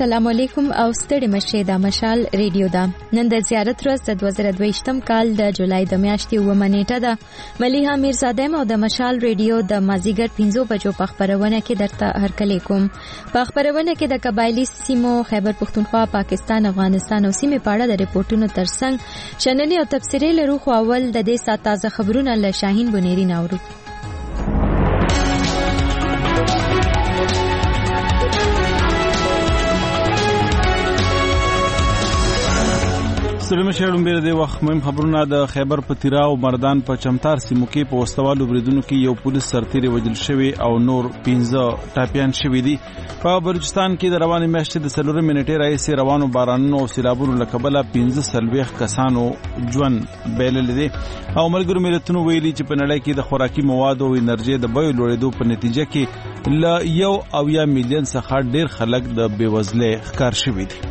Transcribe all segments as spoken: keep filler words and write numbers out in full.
السلام علیکم او ستړي مشه د مشال ریډیو دا نن د زیارت ورځ د دوه زره دوه ویشتم کال د جولای د میاشتې اوومه نیټه ده. ملیحه میرزاده او د مشال ریډیو د مازیګر پنځو بجو په خبرونه کې درته هرکلی کوم. په خبرونه کې د قبایلی سیمو خیبر پختونخوا، پاکستان، افغانستان او سیمې په اړه د ریپورتونو ترڅنګ شننې او تبصرې لرو. خو اول د دې سات تازه خبرونه له شاهین بنيري ناورو. سلام شهرم بیر دی وخت مهم خبرونه. د خیبر پتیرا او مردان په چمتار سیمو کې په وسوالو بریدونو کې یو پولیس سرتیری وژل شوی او نور پنځه ټاپیان شوی دي. په بلوچستان کې د روانې میاشتې د څلورمې نیټې راهیسې روانو بارانونو او سیلابونو له کبله پنځه څلوېښت کسانو ژوند بایللی دی او ملګرو ملتونو ویلي چې په نړۍ کې د خوراکي موادو او انرژۍ د بیو لوړېدو په نتیجه کې له یو اویا میلیون څخه ډېر خلک د بېوزلۍ ښکار شوي دي.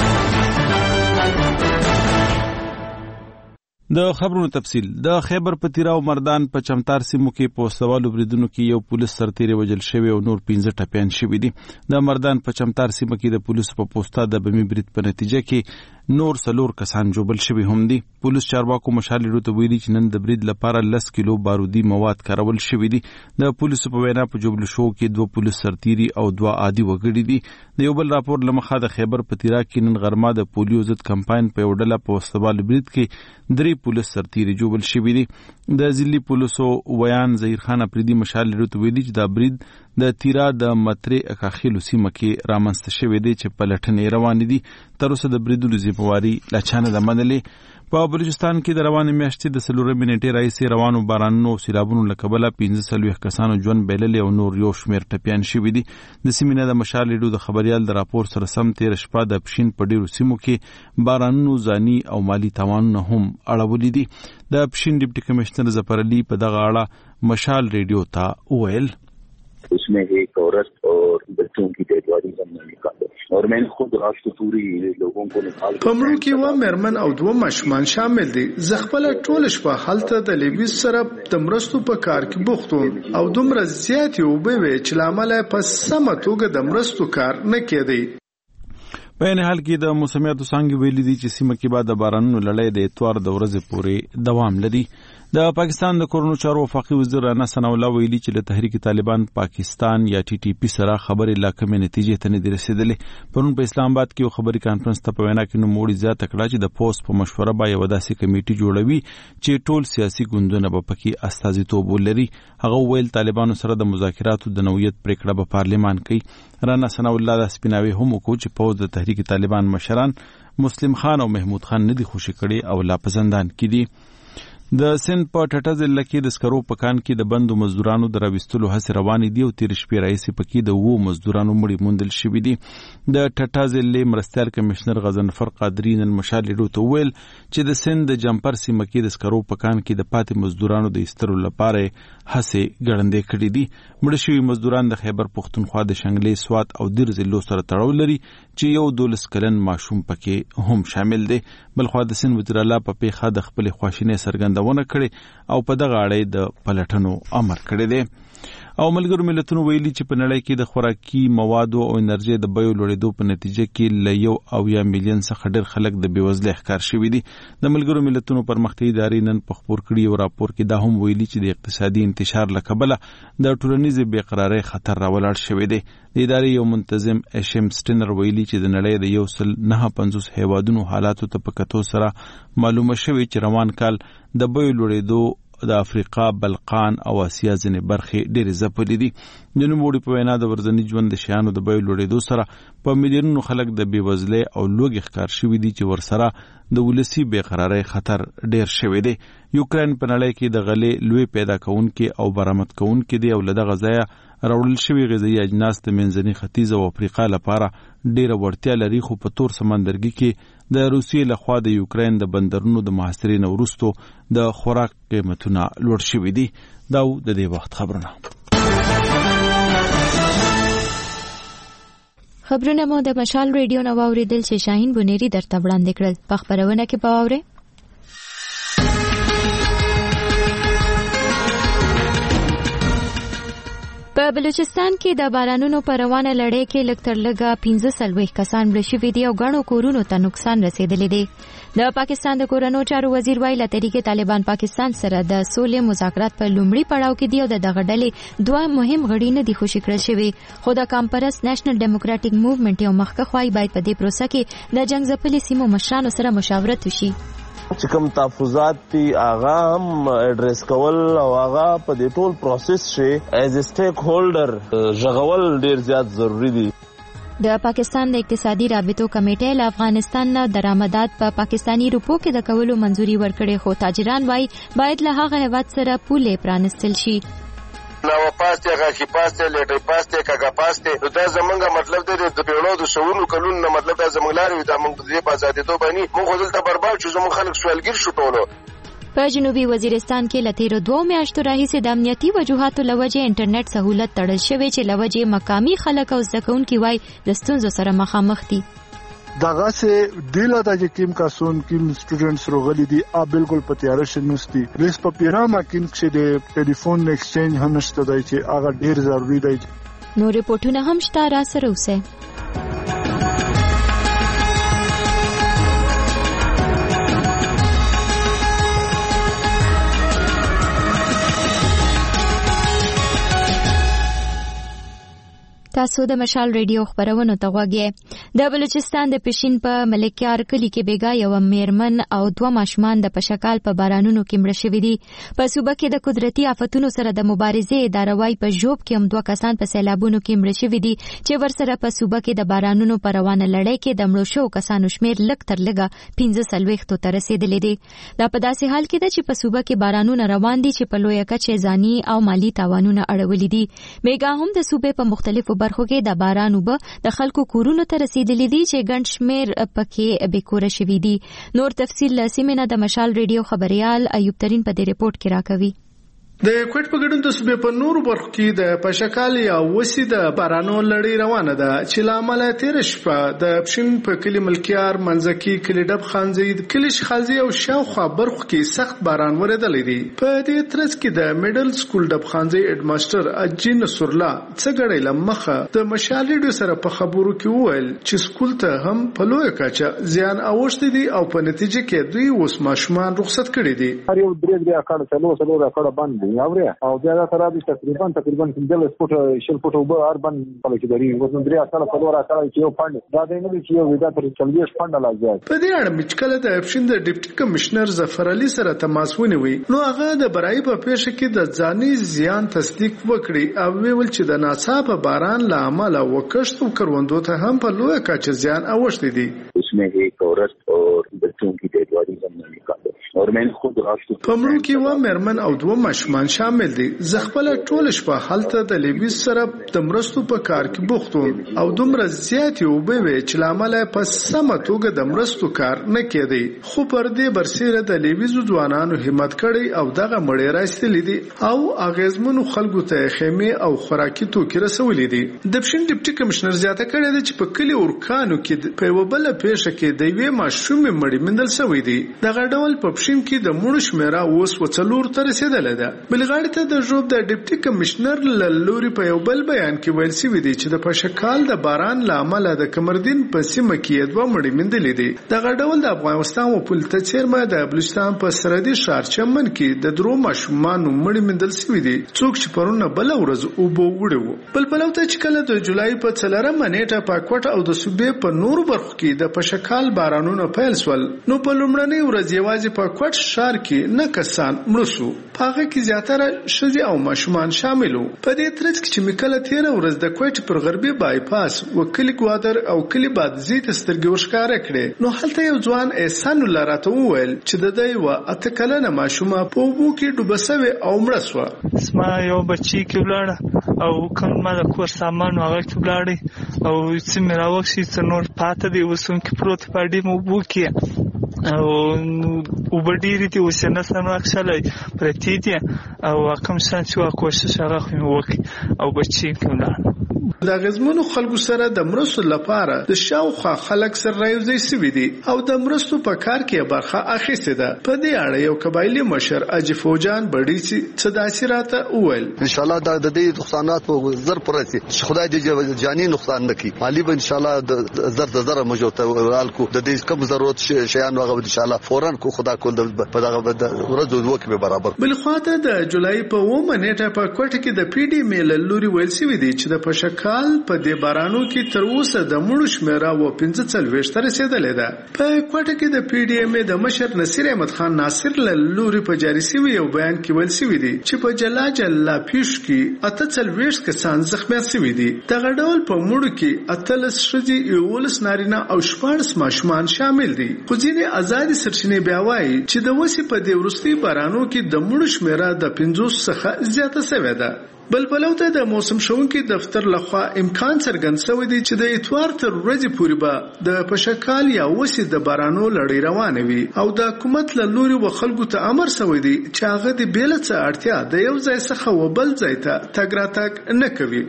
د خبرونو تفصیل. د خیبر پتیرا او مردان په چمتار سیمو کې په وسوالو بریدونو کې یو پولیس سرتیری وژل شوی او نور پنځه ټپیان شوي دي. د مردان په چمتار سیمه کې د پولیسو په پوسټه د بمي برید په نتیجه کې نور څلور کسان جوبل شوي هم دي. پولیس چارواکو مشال ریډیو ته ویلي چې نن د برید لپاره لس کیلو بارودي مواد کارول شوي دي. د پولیسو په وینا په جوبل شو کې دوه پولیس سرتیری او دوه عادي وګړي دي. د یو بل راپور لمخه د خیبر پتیرا کې نن غرمه د پولیو ضد کمپاین په یو ډله په وسوال برید کې درې پولیس سرتیری جوبل شوي دي. د ضلعي پولیسو ویان ظهیر خان اپریدي مشال ریډیو ته ویلي چې دا برید د تیرا د مترې اکاخیلو سیمه کې رامنځته شوی دی چې پلټنې روانې دي. تر اوسه د بریدونو ذمہواري لا چا نه ده منلې. په بلوچستان کې د روانې میاشتې د څلورمې نیټې راهیسې روانو بارانونو او سیلابونو له کبله پنځه څلوېښت کسانو ژوند بایللی او نور یو شمېر ټپیان شوي دي. د سیمې نه د مشال ریډیو د خبریال د راپور سره سم تېره شپه د پښین په ډېرو سیمو کې بارانونو ځاني او مالي تاوانونه هم اړولي دي. د پښین ډیپټي کمشنر ظفر علي په دغه اړه مشال ریډیو ته وویل उसमें एक औरत और बच्चों की डेडबॉडी हमने निकाली और मैंने खुद रात को पूरी लोगों को निकाल پمړو کې و مرمن او دوه ماشومان شامل دي. زغپل ټول شپه هلته د لیبي سره د مرستو په کار کې بوختو او دومره زیات یو به وی چې لامل په سمه توګه د مرستو کار نه کېدی. په این حال کې د موسمیاتو څانګې ویلي دي چې سیمه کې بعد د بارانونو لړۍ د اتوار د ورځې پورې دوام لري. د پاکستان د کورونو چارو وفاقي وزیر رانا ثناء الله ویلي چې له تحریک طالبان پاکستان یا ټي ټي پی سره خبرې لا کمې نتیجې ته نه دي رسېدلې. پرون په اسلام آباد کې یو خبري کانفرنس ته په وینا کې نوموړي زیاته کړه چې د پوسټ په مشوره به یوه داسې کمیټي جوړوي چې ټول سیاسي ګوندونه به پکې استازیتوب ولري. هغه وویل طالبانو سره د مذاکراتو د نوعیت پریکړه به پارلمان کوي. رانا ثناء الله د سپیناوي هم وکړو چې پوځ د تحریک طالبان مشران مسلم خان او محمود خان نه دي خوشي کړي او لا په زندان کې دي. د سند په ټټه ضلع کې د سکرو په کان کې د بندو مزدورانو د راوستلو هڅې روانې دي او تېرې شپې راهیسې پکې د اوو مزدورانو مړي موندل شوي دي. د ټټه ضلع مرستیال کمشنر غضنفر قادري نن مشال ریډیو ته وویل چې د سند د جمپر سیمه کې د سکرو په کان کې د پاتې مزدورانو د ایستلو لپاره هڅې ګړندې کړي دي. مړه شوي مزدوران د خیبر پختونخوا د شنګلې، سوات او دیر ضلعو سره تړاو لري چې یو دولس کلن ماشوم پکې هم شامل دی. بلخوا د سند وزیر اعلی په پیښه د خپلې خواشینۍ څرګندونه کړې او په دغه اړه د پلټنو امر کړی دی. او ملګرو ملتونو ویلي چې په نړۍ کې د خوراکي موادو او انرژۍ د بیو لوړېدو په نتیجه کې له یو اویا میلیون څخه ډېر خلک د بېوزلۍ ښکار شوي دي. د ملګرو ملتونو پرمختیایي ادارې نن په خپور کړي یو راپور کې دا هم ویلي چې د اقتصادي انتشار له کبله د ټولنیزې بېقرارۍ خطر راولاړ شوی دی. د ادارې یو منتظم اشم سټینر ویلي چې د نړۍ د یو سل نهه پنځوس هیوادونو حالاتو ته په کتو سره معلومه شوې چې روان کال د بیو لوړېدو د افریقا، بلقان او اسیا ځینې برخې ډېرې ځپلې دي. د نوموړي په وینا د ورځني ژوند د شیانو د بیو لوړېدو سره په میلیونونو خلک د بېوزلۍ او لوږې ښکار شوي دي چې ورسره د ولسي بېقرارۍ خطر ډېر شوی دی. یوکراین په نړۍ کې د غلې لوی پیدا کوونکي او برآمد کوونکي دی او له دغه ځایه راوړل شوي غذایي اجناس د منځني ختیځ او افریقا لپاره ډېره وړتیا لري. خو په تور سمندرګي کې د روسیې لخوا د یوکراین د بندرونو د محاصرې نه وروستو د خوراک قیمتونه لوړ شوي دي. دا د دې وخت خبرونه. خبرونه مو د مشال ریډیو نو اوریدل چې شاهین بنيري درته وړاندې کړل. په خبرونه کې پاوره په بلوچستان کې د بارانونو په روانه لړۍ کې لږ تر لږه پنځه څلوېښت کسان مړه شوي دي او ګڼو کورونو ته نقصان رسېدلی دی. د پاکستان د کورنیو چارو وزیر وایي له طریقې طالبان پاکستان سره د سولې مذاکرات په لومړي پړاو کې دي او د دغه ډلې دوه مهم غړي نه دي خوشي کړل شوي، خو د کامپرس نېشنل ډیموکراټیک موومېنټ یو مخکښ وایي باید په دې پروسه کې د جنګ ځپلي سیمو مشرانو سره مشاورت وشي. چې کوم تحفظات دي هغه هم اډریس کول او هغه په دې ټول پروسس کې ایز ا سټیک هولډر ژغول ډیر زیات ضروری دي. د پاکستان د اقتصادي رابطو کمیټې له افغانستان نه درآمدات په پاکستانی روپو کې د کولو منځوري ورکړې، خو تاجران وایي باید له هغه هیواد سره پولې پرانستل شي. نو پاسته غاخي پاسته لټي پاسته کاګه پاسته دا زمونږه مطلب دی د پیړو د شوونو کلون نه مطلب دا زمونږ لارې دا موږ د آزادۍ دوه باندې موږ دلته برباد شو، زموږ خلک سوالګر شو ټولو. په جنوبي وزیرستان کې له تیرو دوه میاشتو راهیسې د امنیتي وجوهاتو له وجې انټرنیټ سهولت تړل شوی چې له وجې مقامي خلک او زده کوونکي وایي د ستونزو سره مخامخ دي. دغه سه دیلا د یقین کاسون کیم سټوډنټس روغلی دي ا بالکل په تیار شنوستي ریس په پیرامه کې چې د ټلیفون ایکسچینج هم شته دی چې هغه ډیر ضروری دی. نو ریپورتونه هم شته، را سره اوسه. تاسو د مشال ریډیو خبرونو ته غوږی. د بلوچستان د پښین په ملکیار کلی کې بیګا یو میرمن او دوه ماشومان د پشکال په بارانونو کې مړه شوي دي. په صوبه کې د قدرتي آفتونو سره د مبارزې اداره وايي په ژوب کې هم دوه کسان په سیلابونو کې مړه شوي دي چې ورسره په صوبه کې د بارانونو په روانه لړۍ کې د مړو شوو کسانو شمیر لږ تر لږه پنځه څلوېښتو ته رسېدلی دی. دا په داسې حال کې ده چې په صوبه کې بارانونه روان دي چې په لویه کچه ځاني او مالي تاوانونه اړولي دي. بیګا هم د صوبې په مختلفو برخو کې د باران اوبه د خلکو کورونو ته رسیدلي دي چې ګڼ شمېر پکې بېکوره شوي دي. نور تفصیل له سیمې نه د مشال ریډیو خبریال ایوب ترین په دې ریپورت کې راکوي. د کوټ په ګډون د صوبې په نورو برخو کې د پشکال یا وسی د بارانو لړۍ روانه ده چې لامل تیر شپه د پښین په کلی ملکیار منځکی کلی ډب خانزید کلی شخالزی او شاوخوا برخو کې سخت باران ورېدلی دی. په دې ترڅ کې د میډل سکول ډب خانزی هډ ماستر اجی نصر الله څګړې لمخه د مشال ریډیو سره په خبرو کې وویل چې سکول ته هم په لوی کچه زیان اوښتي دي او په نتیجه کې دوی اوس ماشومان رخصت کړي دي. هر یو درې درې اکاډ څلور څلور اکاډ باندې یاوري او بیا دا تر دې تقریبا تقریبا څنګه سپورت شل فوټو به اربن په کې دري وزن درې اصله څلور اصله چې یو فند دا د نه چې یو ودا تر چلويش فند لاګي. په دې اړه مچکله د افشین د ډیپټي کمشنر ظفر علي سره تماس ونیوي، نو هغه د برای په پیښه کې د ځاني زیان تصدیق وکړي او ویل چې د ناڅاپه باران له امله وکښت او کروندو ته هم په لوی کچه زیان اوښتي دي. उसमें एक औरत और बच्चों की डेड बॉडी हमने निकाली और मैंने खुद राष्ट्र پمړو کې و مېرمن او دوه ماشومان شامل دي. زغپل ټول شپه حالت د لیبي سره د مرستو په کار کې بوختو او دومره زیات یو به وی چې لامل په سم توګه د مرستو کار نه کېدی. خو پر دې برسیره د لیبي ځوانانو همت کړي او دغه مړی راستلې دي او اغیزمنو خلکو ته خیمه او خوراکي توکي رسولې دي. د پښین ډیپټي کمشنر زیاته کړی دی چې په کلی اورکانو کې په وبله پیښه کې د وی ماشوم مړی مندل شوی دی. دغه ډول په پښین کې د مړو شمیره اوس وڅلور تر رسیدلې ده. بلغاړي ته د ژوب د ډیپټي کمشنر لوري په یو بل بیان کې ویل شوی دی چې د پشکال د باران لامل د کمردین په سیمه کې دوه مړی مندل دي. دغه ډول د افغانستان او پولته چیرمه د بلوچستان په سرحدي ښار چمن کې د درو ماشومان مړی مندل شوی دي څوک چې پرونه بل ورځ او بو وړو. بل بل ته چې کله د جولای په څلورمه نیټه په کوټ او د صوبې په نور برخو کې د پشکال بارانونه پیل شول، نو په لومړنۍ ورځ یوازې په کوټ ښار کې نه کسان مړ شو، هغه کې زیاتره ښځې او ماشومان شامل وو. په دې ترڅ کې چې میکله تیره ورځ د کوټ پر غربي بایپاس وکلی ګوادر او کلی بادزي ته سترګې ورښکاره کړې، نو هلته یو ځوان احسان الله راته وویل چې د دوی و اته کلنه ماشومه په اوبو کې ډوبه سوې او مړه شوه. اسما یو بچی کې ولاړه او کوم ما د کور سامان هغه کې ولاړې او چې مې راوښي چې نور پاته دی وسون کې پروت پاډې مو اوبو کې او اوبه ډېرې دي اوس یې نه سم راښکلی پرتې دي او کوم شان چې وا کوشش هغه خو مې وکړي او بچي کې ولاړ. د غزمنو خلکو سره د مرستو لپاره د شاوخوا خلک سره رايوځي سوي دي او د مرستو په کار کې برخه اخیسته ده. په دې اړه یو قبایلی مشر اجي فوجان بډیسي صداسراته وویل ان شاء الله د دې نقصانات په زر پرسي خدای دې جاني نقصان نکړي. مالی به ان شاء الله د زر د زر موجوده ورال کو د دې کوم ضرورت شیان هغه ان شاء الله فورا کو خدا کول په دغه ورځو دوه کې برابر. بل خواته د جولای په اومه نیټه په کوټه کې د پی ډی میل لوري ویل سوي دي چې د پشکال په دې بارانو کې تر اوسه د مړو شمیره و پنځه څلوېښت ته رسیدلې ده. په کوټه کې د پی ډی ایم د مشر نصیر احمد خان ناصر لوري په جاری سوي یو بیان کې ویل سوي دي چې په جلا جلا پیش کې اته څلوېښت کسان زخمي سوي دي. دغه ډول په مړو کې اتلس شذي یولس نارینه او شپږ ماشومان شامل دي. خو ځینې آزادي سرچینې بیا وایي چې د وسی په دې ورستي بارانو کې د مړو شمیره د پنځوس څخه زیاته شوې ده. بل بلو ته د موسم شونکي دفتر لخوا امکان څرګند شوی دی چې د اتوار تر ورځې پورې به د پشکال یا وسی د بارانو لړۍ روانه وي او د حکومت له لوري و خلکو ته امر شوی دی چې هغه د بیل څه اړتیا د یو ځای څخه و بل ځای ته تګ راتګ نه کوي.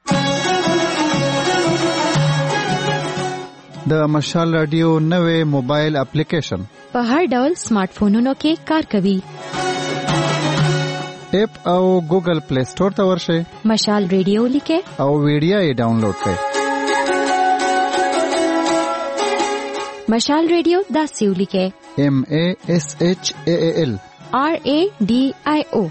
د مشال رادیو نوې موبایل اپلیکیشن په هر ډول سمارټ فونونو کې کار کوي. اپ او ګوګل پلی سٹور ته ورشئ، مشال ریډیو لیکئ او ویډیو یې ډاونلوډ کړئ. مشال ریډیو داسې ولیکئ ایم ا اس ایچ ا ال آر ا ډي آی او.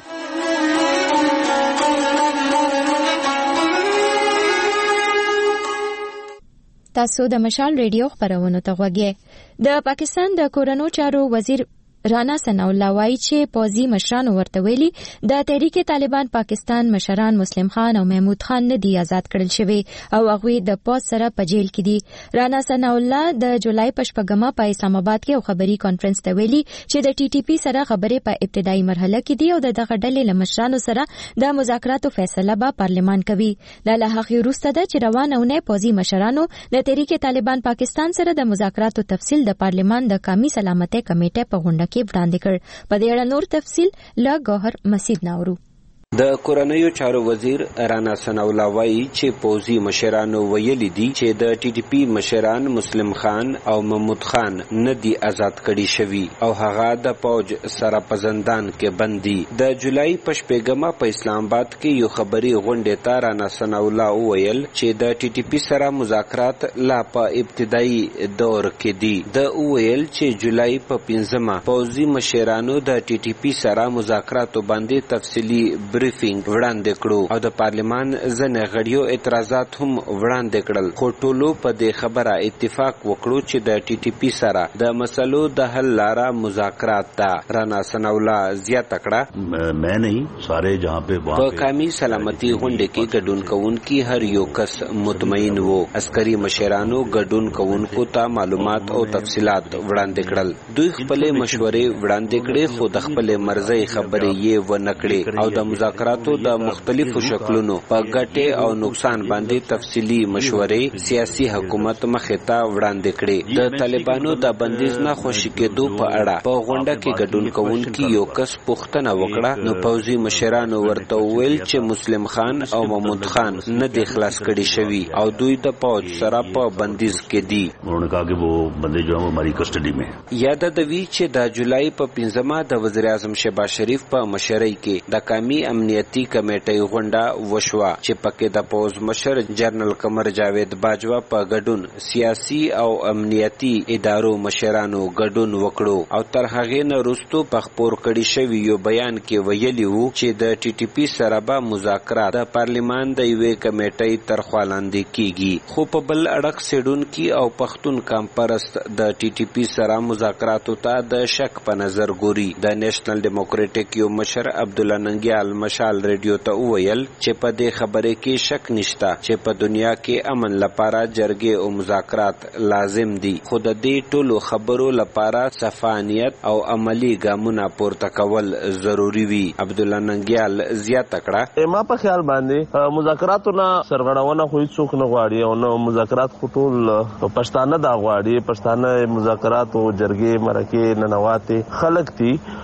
تاسو د مشال ریډیو خبرونه ته غوږی. د پاکستان د کورونو چارو وزیر رانا ثناء الله وایي چې پوځي مشرانو ورته ویلي د تحریک طالبان پاکستان مشران مسلم خان او محمود خان نه دي آزاد کړل شوی او هغه د پوځ سره په جیل کې دي. رانا ثناء الله د جولای په شپږمه په اسلام آباد کې یو خبري کانفرنس ته ویلي چې د ټي ټي پی سره خبرې په ابتدایي مرحله کې دي او دغه ډلې له مشرانو سره د مذاکراتو فیصله به پارلمان کوي. د لهغه وروسته د چې روانه ونه پوځي مشرانو د تحریک طالبان پاکستان سره د مذاکراتو تفصیل د پارلمان د قومي سلامتۍ کمیټې په غونډه کې وړاندې کړ. په دې اړه نور تفصیل له گوهر مسید ناورو. د کورنیو چارو وزیر رانا ثناء الله وایي چې پوځي مشرانو ویلي دي چې د ټي ټي پی مشران مسلم خان او محمود خان نه دي آزاد کړي شوي او هغه د پوج سره په زندان کې بند دي. د جولای په شپږمه په اسلام آباد کې یو خبري غونډه ته رانا ثناء الله وویل چې د ټي ټي پی سره مذاکرات لا په ابتدایي دور کې دي. د وویل چې جولای په پنځمه پوځي مشرانو د ټي ټي پی سره مذاکراتو باندې تفصیلی بریفینګ وړاندې کړو او د پارلمان ځنې غړیو اعتراضات هم وړاندې کړل، خو ټولو په دې خبره اتفاق وکړو چې د ټي ټي پی سره د مسلو د حل لاره مذاکرات ده. رانا ثناء الله زیاته کړه میں نہیں سارے جہاں پہ په قومي سلامتي غونډه کې ګډون کوونکي هر یو کس مطمئن وو. عسکري مشرانو ګډون کوونکو ته معلومات او تفصيلات وړاندې کړل. دوی خپل مشورې وړاندې کړې خو د خپل مرزي خبرې یې ونه کړې او د مذاکراتو د مختلفو شکلونو په ګټې او نقصان باندې تفصیلی مشورې سیاسي حکومت مخې ته وړاندې کړې. د طالبانو د بندیز نه خوشي کېدو په اړه په غونډه کې ګډون کوونکي یو کس پوښتنه وکړه نو پوځي مشرانو ورته وویل چې مسلم خان او محمود خان نه دي خلاص کړي شوي او دوی د پوج سره په بندیز کې دي. انہوں نے کہا کہ وہ بندے جو ہیں وہ ہماری کسٹڈی میں. یاد د وی چې د جولای په پنځمه د وزیر اعظم شهباز شریف په مشرۍ کې د قومي امنیتي کمیټې غونډه وشوه چې پکې د پوز مشر جنرال قمر جاوید باجوا په ګډون سیاسي او امنیتي ادارو مشرانو ګډون وکړو او تر هغې نه وروسته په خپور کړي شوي یو بیان کې ویلي وو چې د ټي ټي پی سره به مذاکرات د پارلمان د یوې کمیټې تر خوا لاندې کیږي. خو په بل اړخ سیډونکي او پښتون کمپرست د ټي ټي پی سره مذاکراتو ته د شک په نظر ګوري. د نیشنل ډیموکریټک یو مشر عبدالله ننګیال مشال ریډیو ته وویل چې په دې خبره کې شک نشته چې په دنیا کې امن لپاره جرګې او مذاکرات لازم دي، خو د دې ټولو خبرو لپاره صفانیت او عملی ګامونه پورته کول ضروری وي. عبدالله ننګیال زیاته کړه ما په خیال باندې مذاکراتو نه سرغړونه خو هیڅوک نه غواړي او نو مذاکرات خو ټول پښتانه دا غواړي. پښتانه مذاکرات او جرګې مرکې ننواتې خلک دي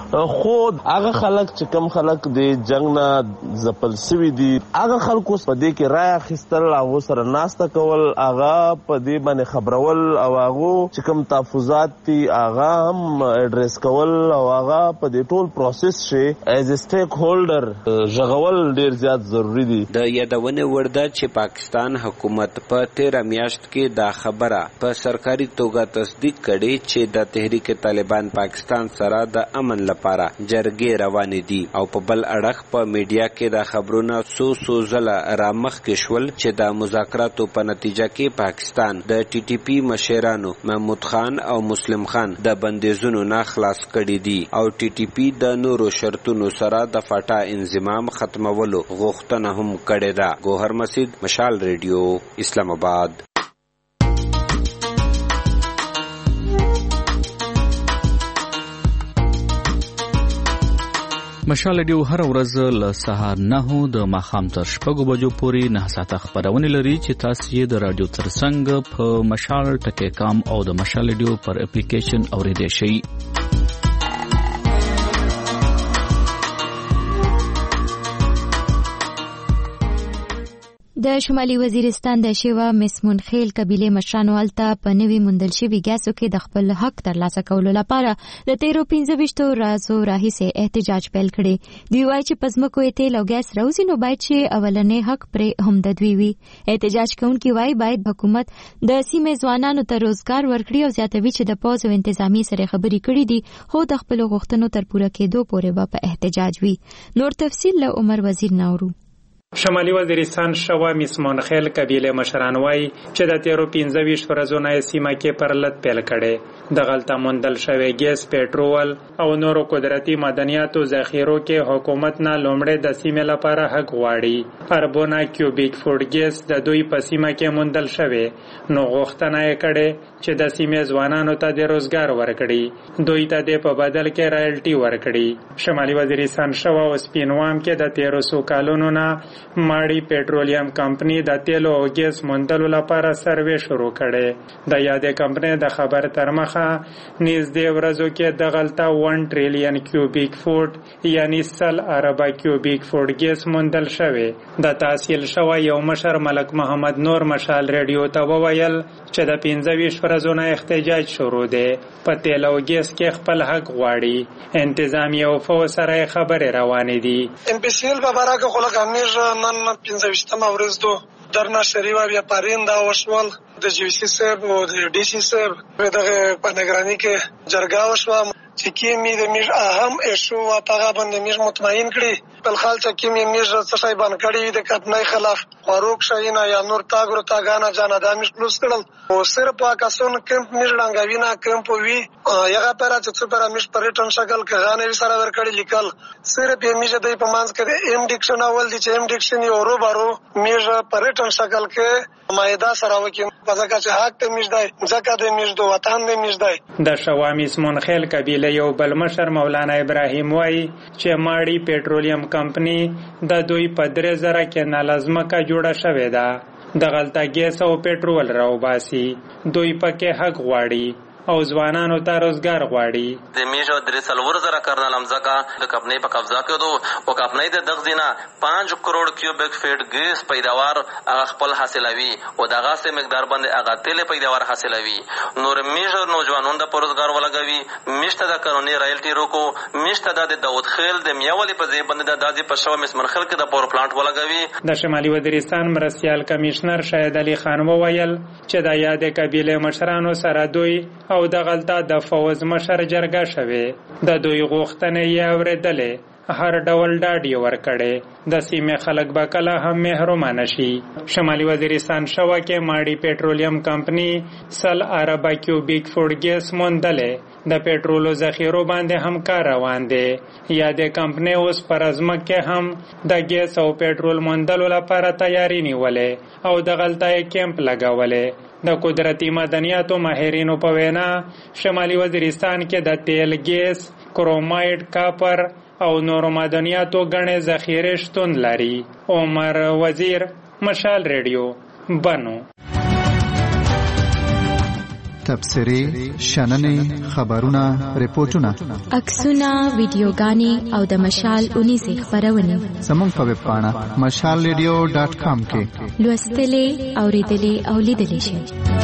خو هغه خلک چې کم خلک د جنگ نه ځپل سوي دي هغه خلکو په دې کې رای اخیستل هغو سره ناسته کول هغه په دې باندې خبرول او هغو چې کم تحفظات دي هغه هم اډریس کول او هغه په دې ټول پروسس کې ایز ا سټیک هولډر ژغول ډیر زیات ضروری دي. د یادونه وړ ده چې پاکستان حکومت په تیره میاشت کې دا خبره په سرکاري توګه تصدیق کړي چې د تحریک طالبان پاکستان سره د امن لپاره جرګې روانې دي او په بل اړخ په میډیا کې دا خبرونه سو سو ځله رامخکې شول چې د مذاکراتو په نتیجه کې پاکستان د ټي ټي پي مشرانو محمود خان او مسلم خان د بندیزونو نه خلاص کړي دي او ټي ټي پي د نورو شرطونو سره د فاټا انضمام ختمولو غوښتنه هم کړې ده. ګوهر مسید، مشال ریډیو، اسلام آباد. مشال ریډیو هر ورځ له سهار نهو د ماښام تر شپږو بجو پورې نه ساعته خپرونه لري چې تاسو یې د رادیو ترڅنګ په مشال ټکی کام او د مشال ریډیو پر اپلیکیشن اوریدئ شئ. د شمالي وزیرستان د شیوا مسمون خیل قبیله مشرانو هلته په نوي موندل شوي ګیسو کې د خپل حق ترلاسه کولو لپاره د تیرو پنځه ویشتو ورځو راهیسې احتجاج پیل کړی. دوی وایي چې په ځمکو یې تیل او ګیس راوځي نو باید چې اولنی حق پرې هم د دوی وي. احتجاج کوونکي وایي باید حکومت د سیمې ځوانانو ته روزګار ورکړي او زیاتوي چې د پوځ او انتظامیې سره خبرې کړي دي خو د خپلو غوښتنو تر پوره کېدو پورې به په احتجاج وي. نور تفصیل له عمر وزیر ناورو. شمالي وزیرستان شوا مسمون خیل قبیله مشران وایي چې د تیرو پنځه ویشت ورځو نه سیمه کې پرلط پیل کړي. د غلطه موندل شوی ګیس، پېټرول او نورو قدرتي معدنیاتو ذخیرو کې حکومت نه لومړی د سیمې لپاره حق غواړي. اربونه کیوبیک فوټ ګیس د دوی په سیمه کې موندل شوی نو غوښتنه یې کړې چې د سیمې ځوانانو ته د روزګار ورکړي، دوی ته د په بدل کې رایلټي ورکړي. شمالي وزیرستان شوا او سپینوام کې د تیرو څو کالونو نه ماړی پېټرولیم کمپنی د تیلو او ګیس موندلو لپاره سروې شروع کړي. د یادې کمپنی د خبر تر مخه نږدې ورځو کې د غلطه ون ټریلیون کیوبیک فوټ یعنی سل اربه کیوبیک فوټ ګیس موندل شوی. د تحصیل شوی یو مشر ملک محمد نور مشال ریډیو ته وویل چې د پنځه ویشت ورځو نه احتجاج شروع دی، په تیل او ګیس کې خپل حق غواړي. انتظامیه او فوج سره خبرې روانې دي. ام پی سی ال په باره کې خلک امیر نن پنځه ویشتمه ورځ دو درنا شریوا بیا پاریندا وشول د جی سی صاحب او د ډي سی صاحب دغه په نگرانی کې جرګه وشوه چې کیمی د میر اهم ایشو او هغه باندې میر مطمئن کړي بل خال چې کیمی میر څه شي باندې کړي د کتنای خلاف فاروق شاهینا یا نور تاګرو تاګانا جانا د میر پلوس کړل او صرف پاکستان کمپ میر لنګاوینا کمپ وی یغه پر چې پر میر پریټن شکل کې غانې سره ورکړي لیکل صرف یې میر د په مانس کې ایم ډیکشن اول دي چې ایم ډیکشن یو ورو بارو میر پریټن شکل کې مایدا سره وکي پزکه چې حق ته میر دی ځکه د میر د وطن د میر دی. د شوامی اسمون خیل قبیله یو بل مشر مولانا ابراهیم وای چې ماړی پېټرولیم کمپنی د دوی په درې زره کې نالزمه کا جوړه شوې ده. د غلطه ګیس او پېټرول راوباسي، دوی پکې حق غواړي او ځوانانو ته روزګار غواړي. د میژو درې څلور زره کرنل امزکا د کمپنۍ په قبضه کې دو او کمپنۍ د دغزینه پانچ کروڑ کیوبیک فیټ ګیس پیداوار هغه خپل حاصلوي او دغه سه مقدار باندې هغه تیل پیداوار حاصلوي. نور میژو نوجوانانو د روزګار ولګوي، مشته د قانوني رایلټي روکو، مشته د داود خیل د میاولي په ځای باندې د دازي په شو مسمن خل کې د پاور پلانټ ولګوي. د شمالي وزیرستان مرستيال کمشنر شاهد علي خان وویل چې د یادې قبیله مشرانو سره دوی او د غلطه د فوز مشر جرګه شوه. د دوی غوښتنې یې اورېدلې، هر ډول ډاډ یې ورکړی د سیمې خلک به کله هم محرومانه شي. شمالي وزیرستان شوا کې ماړی پېټرولیم کمپنی سل اربه کیوبیک فوټ ګیس موندلې، د پېټرولو ذخیرو باندې هم کار روان دی. یادې کمپنی اوس پر ازمک کې هم د ګیس او پېټرول موندلو لپاره تیاری نیولې او د غلطه کیمپ لګولې. د قدرتي معدنیاتو ماهرینو په وینا شمالي وزیرستان کې د تیل، ګیس، کرومایډ، کاپر او نورو معدنیاتو غنې ذخیرې شتون لري. عمر وزیر، مشال ریډیو، بنو. تبصرې شننې خبرونه ریپورتونه عکسونه ویډیوګانې او د مشال اونې سي خبرونه زموږ په ویب پاڼه مشال ریډیو ډاټ کام کې لوستلې اوریدلې او لیدلې شئ.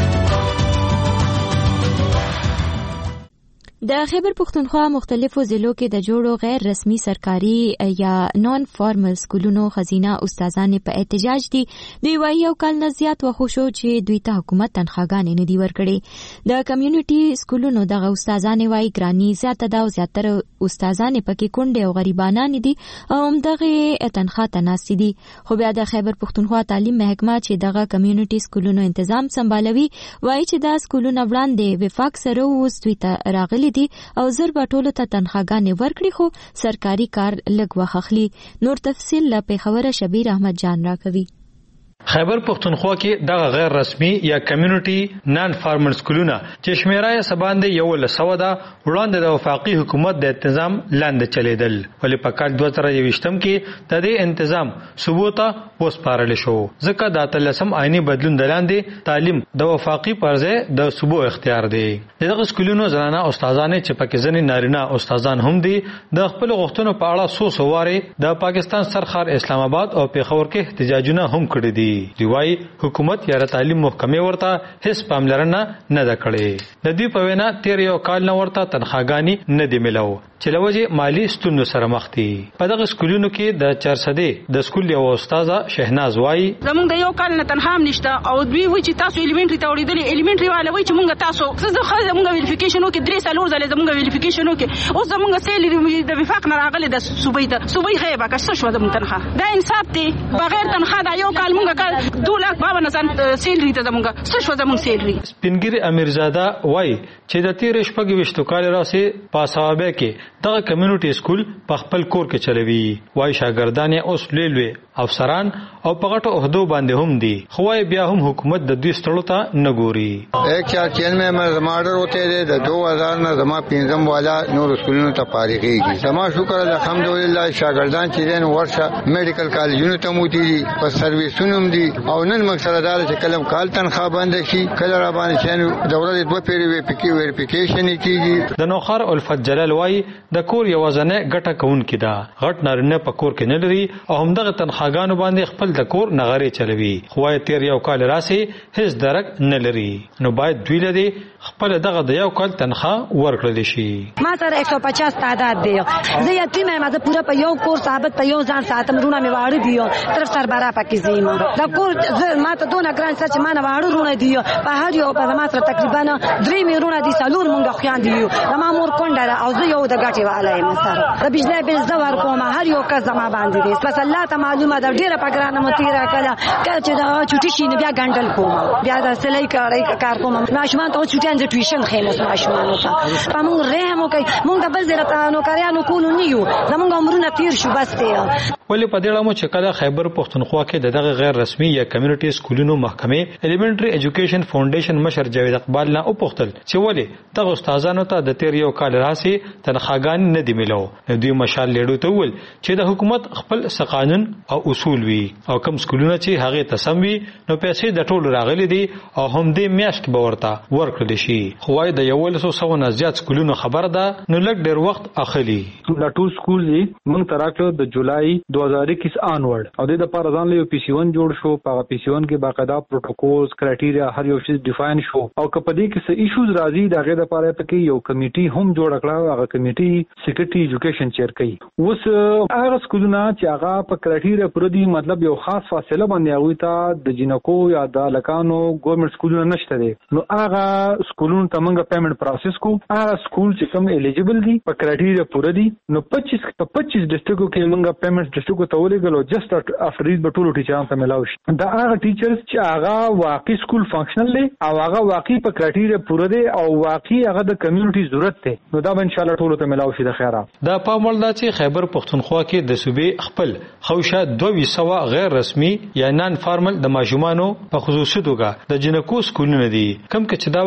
د خیبر پختونخوا مختلفو ضلعو کې د جوړو غیر رسمي سرکاري یا نان فارمل سکولونو خزینه استادان په احتجاج دي. دوی وايي او کال نه زیات وخت شو چې دوی ته حکومت تنخواګانې نه دی ورکړي. د کمیونټي سکولونو دغه استادان وايي ګرانی زیاته ده او زیاتره استادان پکې کونډې او غریبانان دي او همدغه تنخوا تناسي دي. خو بیا د خیبر پختونخوا تعلیم محکمه چې دغه کمیونټي سکولونو تنظیم سمبالوي وايي چې دا سکولونه وړاندې وفاق سره اوس دوی ته راغلي دي او زر بټولو ته تنخواګانې ورکړي خو سرکاري کار لږ وخت اخلي. نور تفصیل له پیښوره شبیر احمد جان راکوي. خیبر پختونخوا کې دغه غیر رسمي یا کمیونټي نان فارمل سکولونه چې شمیره یې سباندې یو لسو ده وړاندې د وفاقي حکومت د تنظیم لاندې چلیدل، ولې په کال دوه زره یوویشتم کې د دې تنظیم صوبو ته وسپارل شو ځکه د اتلسم آئینی بدلون د لاندې تعلیم د وفاقي پرځای د صوبو اختیار دی. دغه سکولونو زنانه استادان چې پکې ځنې نارینه استادان هم دي د خپل غوښتنو په اړه سو سواره د پاکستان سرخار اسلام آباد او پیښور کې احتجاجونه هم کړي دي. دی وايي حکومت یا تعلیم محکمه ورته هیڅ پاملرنه نه ده کړې. د دې په وینا تیر یو کال نه ورته تنخواګانی نه دی ملو چې لوجه مالی ستونزو سره مخ دي. په دغه سکولونو کې د چارسدې د سکول یو استاده شهناز وايي زمونږ د یو کال نه تنخوا نشته او دوی وایي چې تاسو الیمنټری ته وړېدلې الیمنټری والا وایي چې مونږ تاسو څه خو زمونږ ویریفیکیشن وکړي درې سالور ځله زمونږ ویریفیکیشن وکړي او زمونږ سیلری د وفاق نه راغلي د صوبې ته صوبې غیبه کا څه شو زمونږ تنخوا دا انصاف دی. بغیر تنخوا دا یو کال مونږ کال دو لاک باون هزار سیلری ته زمونږ څه شو زمونږ سیلری. سپینګری امیرزاده وايي چې د تیر شپږ وشتو کال راځي پاساوبه کې دغه کمیونټي سکول په خپل کور کې چلوي. وايي شاګردان اوس لوی افسران او په غټو عہدو باندې هم دي خو بیا هم حکومت د دوی ستړو ته نه ګوري. ایک چار چین میں مارډر ہوتے دي د دو هزار نه زما پنځم والا نور سکولونو ته فارغيږي. زما شکر الحمدلله شاګردان چې دین ورشه میډیکل کالجونو ته مو دي په سرویسونو دي او نن مقصد دا چې کلم کال تنخواه باندې شي کله را باندې چې دوره دوه پیری وی پکی ویریفیکیشن کیږي. د نوخر الفت جلال وايي د کور یوازنه ګټه کون کیدا غټ نارینه په کور کې نه لري او همدغه تنخواګانو باندې خپل د کور نغاري چلوي. خو تیر یو کال راسي هیڅ درک نه لري نو باید دوی لدی خپل دغه د یو کال تنخواه ورکړل شي. ما سره یک سو پچاس تعداد دی زه یتیم یم زه پورا په یو کور ثابت په یو ځان ساتم رونه می واړه دی طرف سربرا پکې زیما دا کور ما ته دونه ګران سره چې ما نه واړه رونه دی په هر یو په ما سره تقریبا درې می رونه دي سالور مونږ خوان دی زما مور کونډه او زه یو د ګټي والا یم سره د بجلی بل زوار کوم هر یو کس زما باندې دي بس الله ته معلومه ده ډیره پګرانه متیرا کله کله چې دا چټی شي بیا ګندل کوم بیا د سلای کاری کار کوم ماشومان ته چټي انځ ټیوشن خیمه ماشومان ته پمون رحم کوي مونږ د بل زیرته نو کاریانو کولو نیو زمونږ عمرونه تیر شو بس ته. ولې په دې اړه چې کله خیبر پختونخوا کې دغه غیر رسمي یا کمیونټي سکولونو محکمه الیمنټری ایجوکیشن فاونډیشن مشر جاوید اقبال نه او پختل چې ولې دغه استادانو ته د تیر یو کال راسي تنخواګان نه دی ملو. دوی مشال لیډو ته ول چې د حکومت خپل قانون او اصول وي او کوم سکولونه چې هغه تسم وي نو پیسې د ټولو راغلي دي او هم دې میاشت به ورته ورکړل شي. خو د یو ولسو سو نه زیات سکولونو خبر ده نو لږ ډیر وخت اخلي. دا ټول سکول دي موږ تراکلو د جولای دوه هزار اکیس آنورډ او د لپاره ځان له پی سی ون جوړ شو. په پی سی ون کې باقاعده پروتوکولز کرایټیریا هر یو شی ډیفاین شو او کپدې کې څه ایشوز راځي دا غي د لپاره پکې یو کمیټي هم جوړ کړه. هغه کمیټي سیکریټری ایجوکیشن چیر کوي. اوس هغه سکولونه چې هغه په کرایټیریا پر دي مطلب یو خاص فاصله باندې هغه ته د جنکو یا د لکانو ګورنمنت سکولونه نشته دي نو هغه سکولونو ته موږ پیمنٹ پروسس کو. هغه سکول چې کوم الیجیبل دي په کرایټیریا پوره دي نو پچیس په پچیس ډیسټریکټو کې موږ پیمنٹ ډیسټریکټو ته ولېګلو جست افټر ریډ به ټولو ټیچرانو ته ملاوي شي. دا هغه ټیچرز چې هغه واقعي سکول فنکشنل دي او هغه واقعي په کرایټیریا پوره دي او واقعي هغه د کمیونټي ضرورت دی نو دا به ان شاء الله ټولو ته ملاوي شي. د خیره دا په مولدا چې خیبر پختونخوا کې د صوبې خپل خوشه دوه سوا غیر رسمي یا نان فارمل د ماشومانو په خصوصي توګه د جنکو سکولونه دي کوم چې دا وخت یو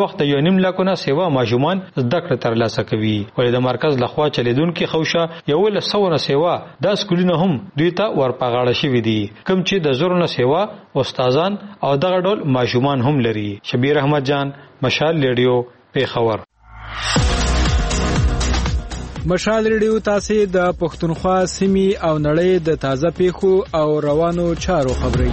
دوانیم لکونه سیوا ماشومان زده کړه ترلاسه کوي. ولې د مرکز لخوا چلیدونکو خوشه یو له سونه سیوا د سکولونو هم دوی ته ورپغاړه شوې دي کوم چې د زورونه سیوا استادان او دغه ډول ماشومان هم لري. شبیر احمد جان، مشال ریډیو، پیښور. مشال ریډیو تاسو د پښتونخوا سیمې او نړۍ د تازه پیښو او روانو چارو خبري.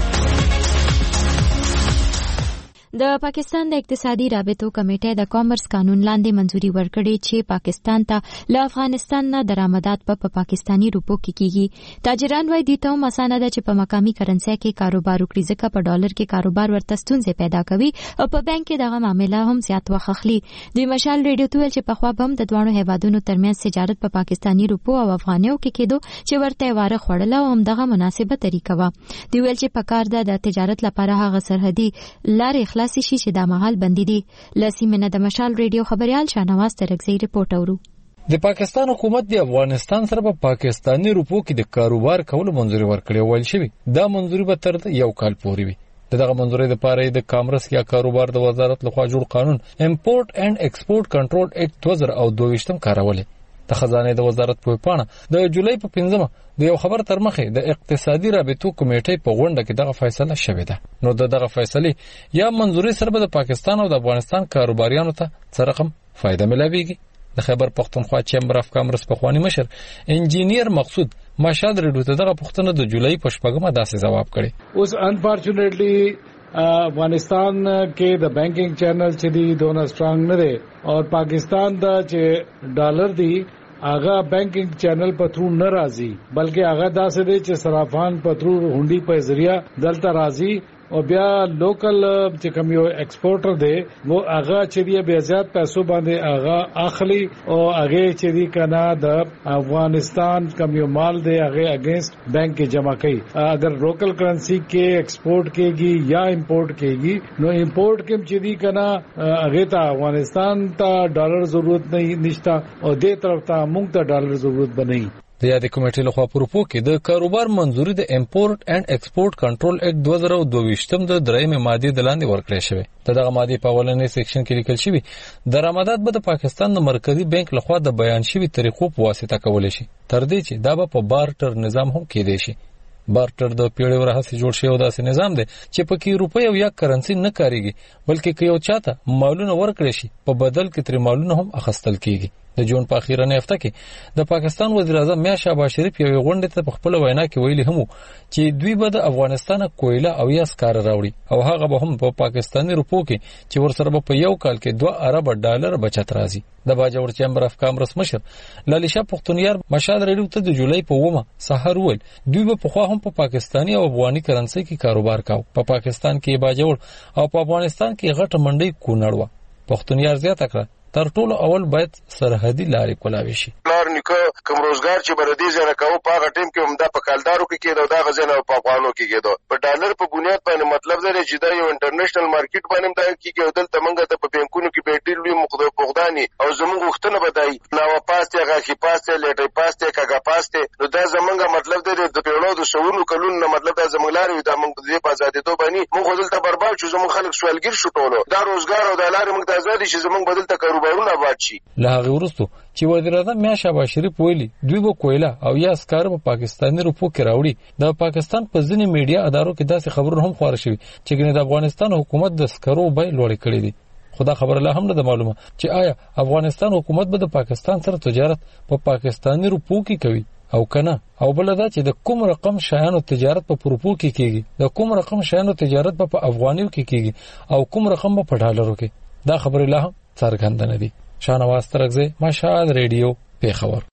د پاکستان د اقتصادي رابطو کمیټې د کامرس قانون لاندې منځوري ورکړې چې پاکستان ته له افغانستان نه درآمدات په پا پاکستانی روپو کې کیږي. تاجران وايي د ته مسانه ده چې په مقامي کرنسي کې کاروبار وکړي ځکه په ډالر کې کاروبار ورته ستونزې پیدا کوي او په بانک کې دغه معاملې هم زیات وخت اخلي. د مشال ریډیو ته ویل چې په خوا هم د دوه هیوادونو ترمنځ تجارت په پا پاکستانی روپو او افغانیو کې کېدو چې ورته واره خوړل او هم دغه مناسبه طریقه و. دی ویل چې په کار ده د تجارت لپاره هغه سرحدي لارې خلاص شي چې د مهال بندي دي. لسیمنه د مشال ریډیو خبريال شاهنواز ترکزی رپورټ اورو. د پاکستان حکومت د افغانستان سره په پاکستانی روپو کې د کاروبار کولو منځوري ورکړې ویل شوی. دا منځوري به تر یو کال پورې وي. دغه منځوري د پاره د کامرس یا کاروبار د وزارت لخوا جوړ قانون امپورټ اینڈ ایکسپورټ کنټرول اکټ دوه زره دوه کارولې. د خزانه د وزارت په پاڼه د جولای په پنځمه د یو خبر تر مخه د اقتصادي رابطو کمیټې په غونډه کې دغه فیصله شوې ده. نو دغه فیصله یا منځوري سره د پاکستان او د افغانستان کاروباریانو ته څه رقم فائدہ ملويږي. د خیبر پختونخوا چیمبر اف کامرس په خواني مشر انجینیر مقصود مشاد ریډیو ته دغه پښتنه د جولای په شپږمه داسې جواب کړي. اوس انفارچونټلی افغانستان کې د بانکینګ چینل چې دی دونه سترونګ نه دی او پاکستان دا چې ډالر دی آغا بانکینگ چینل په تھرو نه راځي بلکې آغا داسې دی چې صرافان په تھرو هونډي په ذریعہ دلته راځي او بیا لوکل چې کوم یو ایکسپورټر دی وو آغا چې دی بیا زیات پیسو باندې آغا اخلي او هغه چې دی کنه د افغانستان کوم یو مال دی هغه اگینست بانک کې جمع کوي. اگر لوکل کرنسی کې ایکسپورټ کېږي یا امپورټ کېږي نو امپورټ کې چې دی کنه هغه ته افغانستان ته ډالر ضرورت نه نشته او دې طرف ته موږ ته ډالر ضرورت بنئ. د یادې کمیټې لخوا په روپو کې د کاروبار منځوري د امپورټ اینڈ ایکسپورټ کنټرول اکټ دوه زره دوه د درېمې ماده د لاندې ورکړې شوی. دغه ماده په اولنې سیکشن کې لیکل شوی درآمدات به د پاکستان د مرکزی بانک لخوا د بیان شوی طریقو په واسطه کول شي تر دې چې دا په بارټر نظام هم کېدای شي. بارټر د پیړیو راهیسې جوړ شوی داسې نظام دی چې پکې روپۍ او یا کرنسی نه کاریږي بلکې که یو چاته مالونه ورکړي شي په بدل کې تر مالونه هم اخیستل کیږي. د جون په اخیرنه هفته کې د پاکستان وزیر اعظم میا شهباز شریف یو غونډه ته په خپل وینا کې ویلي هم چې دوی به د افغانستان کویله او یا سکار راوړي او هغه به هم په پاکستانی روپو کې چې ورسره په یو کال کې دوه ارب ډالر بچت راځي. د باجوړ چیمبر اف کامرس مشر لالیشا پختونیار مشاد ریډیو ته د جولای په ومه سحر ول دوی به په خوا هم په پاکستانی او افغاني کرنسي کې کاروبار کاوه. په پا پاکستان کې باجوړ او په افغانستان کې غټه منډي کونړ و. پختونیار زیاته کړه تر ټولو اول باید سرحدي لارې کولاوي شي. لار نیکه کوم روزګار چې بردي زره کاوه په هغه ټیم کې هم د پکالدارو کې کېدو دا غزنه په افغانو کې کېدو په ډالر په بنیاد باندې مطلب دی چې دا یو انټرنیشنل مارکیټ باندې دا کېږي دلته منګه ته په بانکونو کې بیټل وی مقدو پغداني او زموږ وختونه بدای نو پاسته غاخي پاسته لټي پاسته کاګه پاسته نو دا زمونږه مطلب دی د پیړو د شورو کلون نه مطلب دا زموږ لارې دا موږ دې په آزادې تو باندې موږ دلته برباد شو زموږ خلک سوالګر شو ټولو دا روزګار او د لارې موږ ته آزادي چې زموږ بدلته کاروبارونه آباد شي. له هغه وروسته چې وزیر اعظم میا شهباز شریف ویلي دوی به کویله او یا سکار په پاکستاني روپو کې راوړي. د پاکستان په ځینې میډیا ادارو کې داسې خبرونه هم خبره شوي چې ګنې د افغانستان حکومت د سکرو بیه لوړې کړې دي. خدا خبر لا هم نه معلومه چې آیا افغانستان حکومت به د پاکستان سره تجارت په پا پاکستاني روپو کې کوي او کنه او بل دا چې د کوم رقم شایانو تجارت په روپو کې کیږي د کوم رقم شایانو تجارت په افغانیو کې کیږي او کوم رقم په ډالرو کې. دا خبره لا هم څرګنده نه دي. شاهنواز ترکزی مشال ریډیو پیښور.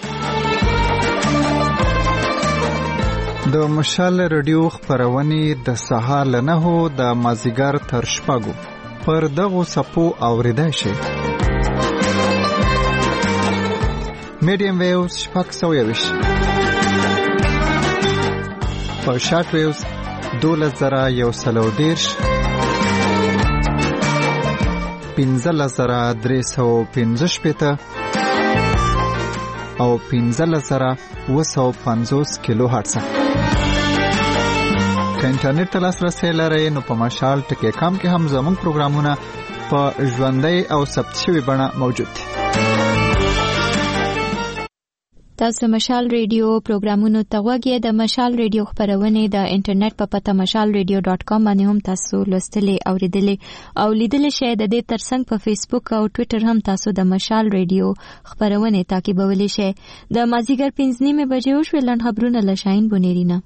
د مشال ریډیو خبرونه د سهار له نهو د مازیګر تر شپږو پر دغه سپو اوریدای شي. میډیم ویوز شپږ سوه یویشت په شارټ ویوز دولس زره یو سلو دیرش پنځلس زره درې سوه پنځه شپېته او پنځلس زره اوه سوه پنځوس کیلو هرټز. که انټرنیټ ته لاسرسی لرئ نو په مشال ټکی کام کې هم زموږ پروګرامونه په ژوندۍ او ثبت شوی بڼه موجود دی. تاسو مشال ریډیو پروګرامونو ته وګورئ. د مشال ریډیو خبرونه د انټرنیټ په پته مشال ریډیو ډاټ کام باندې هم تاسو لوستلې او لیدلې او لیدلې شئ. د دې ترڅنګ په فیسبوک او ټوئیټر هم تاسو د مشال ریډیو خبرونه تعقیبولی شئ. د مازیګر پنځه نیمه بجې وشوې. لنډ خبرونه له شاهین بونیرینا.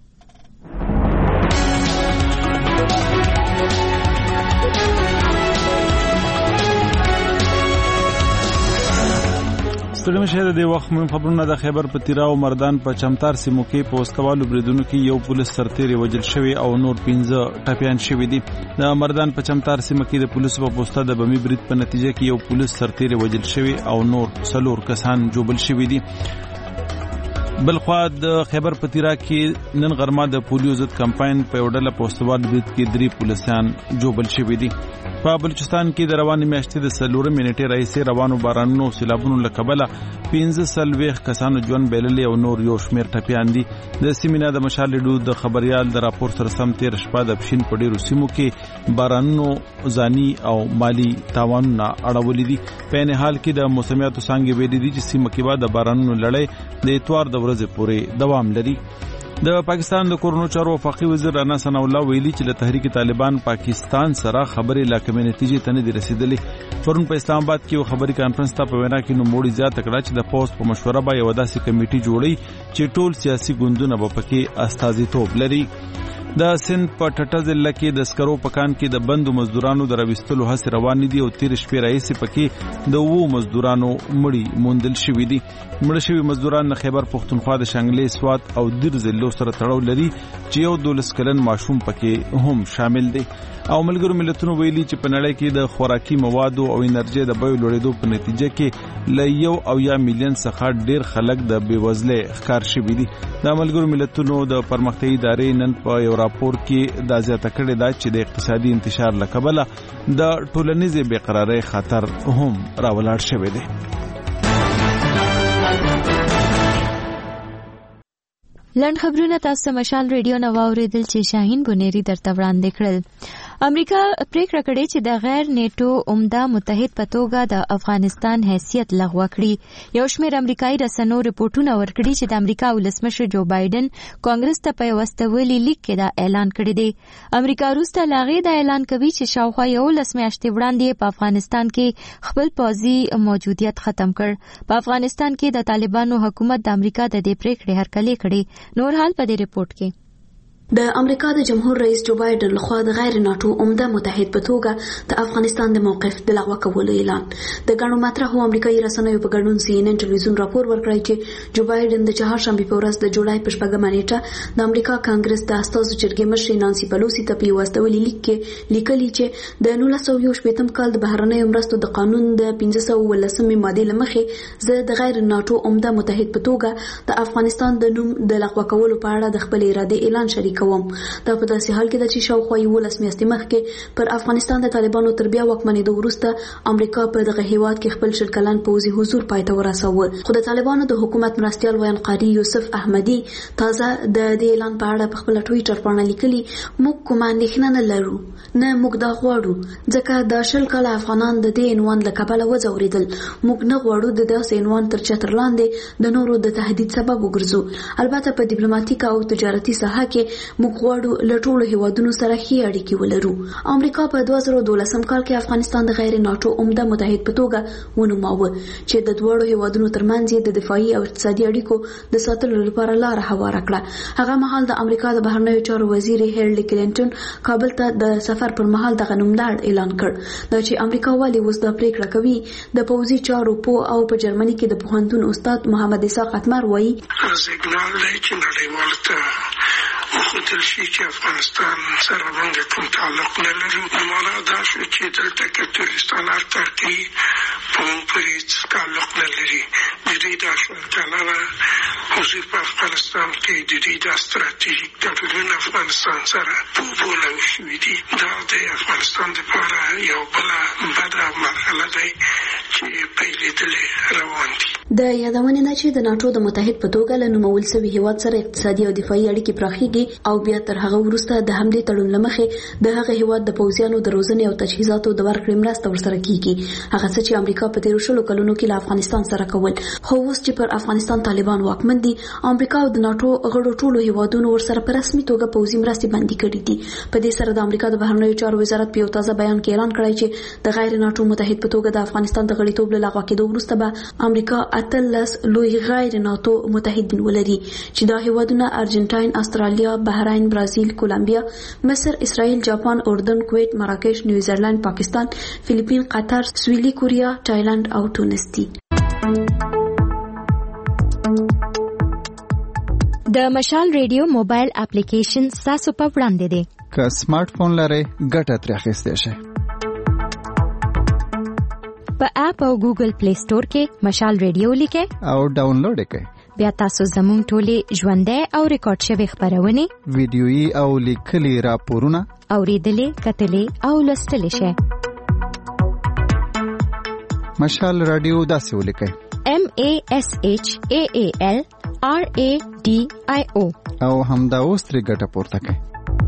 ستړي مشه د وخت مهم خبرونه د خیبر پتیرا او مردان په چمتار سیمو کې په وسکوالو بریدونو کې یو پولیس سرتیری وژل شوی او نور پنځه ټپیان شوی دي. د مردان په چمتار سیمه کې د پولیسو په پوسټه د بمی برید په نتیجه کې یو پولیس سرتیری وژل شوی او نور څلور کسان جوبل شوی دي. بلخوا د خیبر پتیرا کې نن غرمه د پولیو ضد کمپاین په وډله پوسټوال برید کې درې پولیسان جوبل شوی دي. په بلوچستان کې د روانې میاشتې د څلورمې نیټې راهیسې روانو بارانونو او سیلابونو له کبله پنځه څلوېښت کسانو ژوند بایللی او نور یو شمېر ټپیان دي. د سیمې نه د مشال ریډیو د خبریال د راپور سره سم تېره شپه د پښین په ډېرو سیمو کې بارانونو ځاني او مالي تاوانونه اړولي دي. په عین حال کې د موسمیاتو څانګې ویلي دي چې سیمه کې به د بارانونو لړۍ د اتوار د ورځې پورې دوام لري. د پاکستان د کورونو چارو وفاقي وزیر رانا ثناء الله ویلي چې له تحریک طالبان پاکستان سره خبرې لا کومې نتیجې ته نه دي رسیدلې. پرون په اسلام آباد کې یو خبري کانفرنس ته په وینا کې نوموړي زیاته کړه چې د پوسټ په مشوره به یو داسې کمیټي جوړي چې ټول سیاسي ګوندونه به پکې استازیتوب لري. د سند په ټټه ضلع کې د سکرو پکان کې د بندو مزدورانو د راوستلو هڅې روانې دي او تیر شپې راهیسې پکې د وو مزدورانو مړي موندل شوي دي. مړه شوي مزدوران د خیبر پښتونخوا د شانګلې سوات او دیر ضلعو سره تړاو لري چې یو دولس کلن ماشوم پکې هم شامل دی. او ملګرو ملتونو ویلي چې په نړۍ کې د خوراکي موادو او انرژي د بیو لوړېدو په نتیجه کې له یو او یا میلیون څخه ډیر خلک د بېوزلۍ ښکار شوي دي. د ملګرو ملتونو د پرمختیایي ادارې نن په یو راپور کې دا زیاته کړې ده چې د اقتصادي انتشار له کبله د ټولنیزې بېقرارۍ خطر هم راولاړ شوی دی. لنډ خبرونه تاسو مشال ریډیو نو واوریدل چې شاهین بونیری درته وړاندې کړل. امریکا پریکړه کړې چې د غیر نیټو عمده متحد په توګه د افغانستان حیثیت لغوه کړي. یو شمېر امریکایي رسنیو رپورټونه ورکړي چې د امریکا ولسمشر جو بایدن کانګرس ته په یو استولي لیک کې دا اعلان کړی دی. امریکا وروسته له هغې دا اعلان کوي چې شاوخوا یولس میاشتې وړاندې په افغانستان کې خپل پوځي موجودیت ختم کړ. په افغانستان کې د طالبانو حکومت د امریکا د دې پریکړې هرکلی کړي. نور حال په دې رپورټ کې د امریکا د جمهور رئیس جو بایدن لخوا د غیر ناتو عمده متحد په توګه د افغانستان د موقف د لغوه کولو اعلان. د ګڼو مطرحو امریکایي رسنیو په ګډون سی ان ان ټلویزیون راپور ورکړی چې جو بایدن د چهارشنبې په ورځ د جولای په شپږمه نیټه د امریکا کانګرس د استازو جرګې مشرې نانسي پلوسی ته په یو استولي لیک کې لیکلي چې د نولس سوه یو شپېتم کال د بهرنیو مرستو د قانون د پنځه سوه اوولسمې مادې له مخې زه د غیر ناتو عمده متحد په توګه د افغانستان د نوم د لغوه کولو په اړه د خپل اراده اعلان شریک کوم. دا په داسې حال کې ده چې شاوخوا یولس میاشتې مخکې پر افغانستان د طالبانو تر بیا واکمنېدو وروسته امریکا په دغه هیواد کې خپل شل کلن پوځي حضور پای ته ورساوه. خو د طالبانو د حکومت مرستیال ویان قاری یوسف احمدي تازه د دې اعلان په اړه په خپل ټویټر باندې لیکلي موږ کوم اندېښنه نه لرو، نه موږ دا غواړو، ځکه د شل کاله افغانان د دې عنوان له کبله وځورېدل. موږ نه غواړو د داسې عنوان تر چتر لاندې د نورو د تهدید سبب وګرځو. البته په ډیپلوماټیک او تجارتي ساحه کې موږ غواړو له ټولو هیوادونو سره ښې اړیکې ولرو. امریکا په دوه زره دولسم کال کې افغانستان د غیر ناتو عمده متحد په توګه ونوماوه چې د دوړو هیوادونو ترمنځ د دفاعي او اقتصادي اړیکو د ساتلو لپاره لار هواره کړه. هغه مهال د امریکا د بهرنیو چارو وزیر هیلری کلینټن کابل ته د سفر پر مهال دغه نوملړ اعلان کړ. دا چې امریکا ولې اوس دا پریکړه کوي د پوځي چارو په او په جرمني کې د پوهنتون استاد محمد اسحاق اتمر وایي سیګنال دی چې نړیوال ته وخدل شي چې افغانستان سره باندې کوم تعلق نه لري. معنا دا شو چې دلته کې ترکستان او ترکیه په پوری تعلق نه لري. د دې دا شو کنه اوس په افغانستان کې د دې د ستراتیژیک تړونونه افغانستان سره په بوله شوي دي. دا د افغانستان لپاره یو بله بده مرحله دی چې پیلېدلې روان دي. د یادونې نه چې د ناټو د متحد په توګه له نومول شوي هیواد سره اقتصادي او دفاعي اړیکې پراخېږي او بیا تر هغه وروسته د همدې تړون له مخې د هغه هیواد د پوځیانو د روزنې او تجهیزاتو د ورکړې مرسته ورسره کیږي، هغه څه چې امریکا په تیرو شلو کلونو کې له افغانستان سره کول. خو اوس چې پر افغانستان طالبان واکمن دي، امریکا او د ناټو غړو ټولو هیوادونو ورسره په رسمي توګه پوځي مرستې بندي کړې دي. په دې سره د امریکا د بهرنیو چارو وزارت په یو تازه بیان کې اعلان کړی چې د غیر ناټو متحد په توګه د افغانستان د غړیتوب له لغوه کېدو وروسته به امریکا اتلس لوی غیر ناتو متحدین ولري چې دا هیوادونه ارجنټاین، استرالیا، بحرین، برازیل، کولمبیا، مصر، اسرائیل، جاپان، اردن، کویت، مراکش، نیوزیلند، پاکستان، فلیپین، قطر، سویلي کوریا، تایلند او تونس دي. د مشال ریډیو موبایل اپلیکیشن تاسو په وړاندې دی. که سمارټ فون لرئ ګټه ترې اخیستی شئ. په اپ او ګوګل پلی سٹور کې مشال ریډیو لیکئ او ډاونلوډ کړئ. بیا تاسو زموږ ټولې ژوندۍ او ریکارډ شوي خبرونه، ویډیويي او لیکلي راپورونه اوریدلې، کتلې او لوستلې شئ. مشال رادیو داسې ولیکئ: M A S H A A L R A D I O او همدا اوس ترې ګټه پورته کړئ.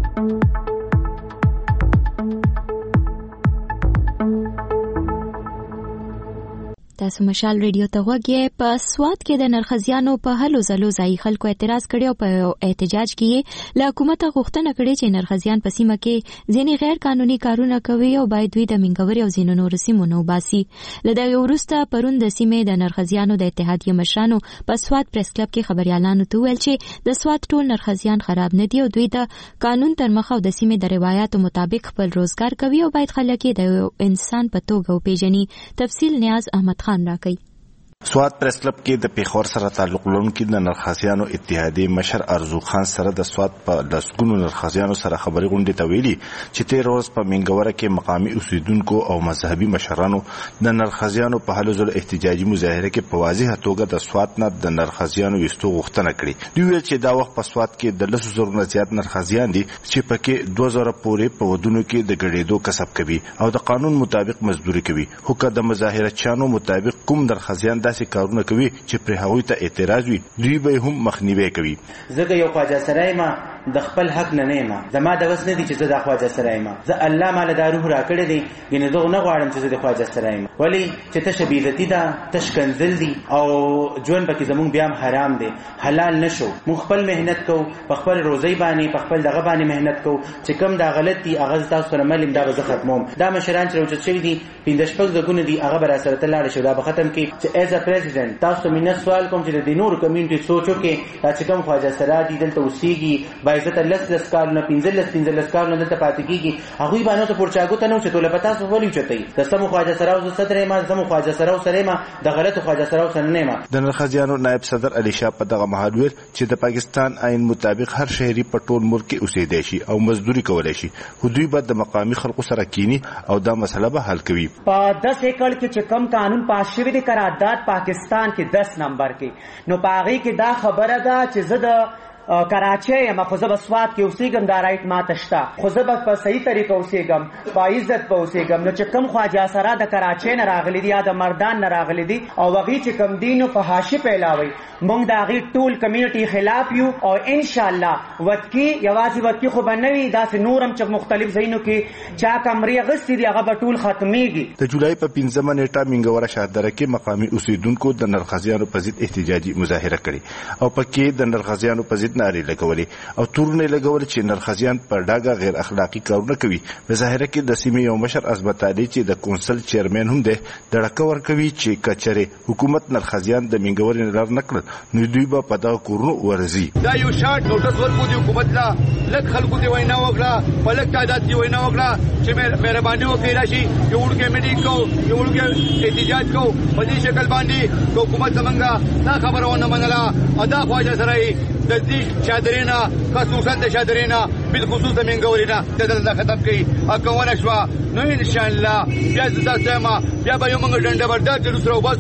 تاسو مشال ریډیو ته وګورئ. په سواد کې د نرخزیانو په هلو ځلو ځای خلکو اعتراض کړي او په احتجاج کې له حکومت غوښتنه کړې چې نرخزیان په سیمه کې ځینې غیر قانوني کارونه کوي او باید دوی د منګوري او ځینو نورو سیمو نه وباسي. له دغه وروسته پرون د سیمې د نرخزیانو د اتحادیې مشرانو په سواد پریس کلب کې خبريالانو ته ویل چې د سواد ټول نرخزیان خراب نه دي او دوی د قانون تر مخه او د سیمې د روایتو مطابق خپل روزګار کوي او باید خلک د انسان په توګه وپیژني. تفصیل نیاز احمد خان راکړي. سواد پریس کلب کې د پیښور سره تعلق لرونکي د نرخاسیانو اتحادیې مشر ارزو خان سره د سواد په لسګونو نرخاسیانو سره خبري غونډې ته ویلي چې تیر ورځ په منګوره کې مقامي اوسیدونکو او مذهبي مشرانو د نرخاسیانو په هلو ځلو احتجاجي مظاهره کې په واضحه توګه د سواد نه د نرخاسیانو وستو غوښتنه کړې. دوی ویل چې دا وخت په سواد کې د لسو زرو نه زیات نرخاسیان دي چې پکې دوه زره پورې په ودونو کې د ګډېدو کسب کوي او د قانون مطابق مزدوري کوي. خو که د مظاهرچیانو مطابق کوم نرخاسیان داسې کارونه کوي چې پر هغوی ته اعتراض وي، دوی به هم مخنیوي کوي. زه یو خواجه سره ما د خپل حق نه نه ما زما د وس نه دي چې زه د خواجه سره ما زه الله مال د روح را کړی دی، ینه زه نه غواړم چې زه د خواجه سره ما، ولی چې تشبیهتی دا تشکنزل دي او ژوند پکې زمون بیا حرام دی، حلال نشو. مون خپل مهنت کو، په خپل روزي باندې په خپل دغه باندې مهنت کو، چې کوم دا غلط دي هغه تاسو سره ملیم دا به ختموم. دا مشران چې روچت شوی دي پیندش پک دغونه دي هغه بر سره تلاړ شو دا به ختم کی. چې ایز ا پریزیدنت تاسو مینه سوال کوم چې د نور کمیونټي سوچو کې چې کوم خواجه سره دي دلته اوسېږي با عزت الله لس کال نه پنځلس پنځلس کال نه دلته پاتې کیږي، هغه باندې ته پورچاګو ته نو چې ټول پتا سو ولي چتای د سمو خواجه سره او صدر ما سمو خواجه سره او سره ما د غلط خواجه سره او سره نه ما. د نرخزیانو نائب صدر علي شاه په دغه مهال ویل چې د پاکستان آئین مطابق هر شهري په ټول ملک کې اوسېدای شي او مزدوري کولای شي، خو دوی به د مقامي خلکو سره کینی او دا مسله به حل کوي. په دس ایکڑ کې چې کم قانون پاس شوی دی قرارداد پاکستان کې دس نمبر کې نو پاغي کې دا خبره ده چې زه د کراچۍ یم، خو زه به سواد کې اوسېږم، دا رایټ ماته شته، خو زه به په صحیح طریقه اوسېږم، په عزت به اوسېږم. نو چې کوم خواجه سره د کراچۍ نه راغلي دي یا د مردان نه راغلي دي او هغوی چې کوم دي نو په حاشیه پیلاوي، موږ د هغې ټول کمیونټي خلاف یو او انشاءالله وتکي یوازې وتکي خو به نه وي، داسې نور هم چې مختلف ځایونو کې چا کمرې اخیستې دي هغه به ټول ختمېږي. د جولای په پنځمه نیټه منګوره شهردره کې مقامي اوسېدونکو د نرخزیانو په ضد احتجاجي مظاهره کړې او پکې د نرخزیانو په ضد نارې لګولې او تورونه لګول چې نرخزیان پر ډاګه غیر اخلاقی کارونه کوي. په ظاهره کې د سیمې یو مشر ازبت علي چې د کونسل چیرمن هم دی د ډکور کوي چې کچره حکومت نرخزیان د منګوري نه لار نکړ نو دوی به په دا کورونو ورزي. دا یو شارټ نوټس ورکو دی حکومت لا لک خلکو دی وینا وکړه په لک تعداد دی وینا وکړه چې مهرباني وکړئ راشي یو ورګه میټینګ کو یو ورګه احتجاج کو په دې شکل باندې حکومت څنګه دا خبرونه منله ادا خواجه سره د دې چادرینا خصوصا د چادرینا بالخصوص د منګورینا د ختم کړي اکونه شو نو ان شاء الله بیا د تاسو ما بیا به یو موږ ډنډ وردا چې سره وباسو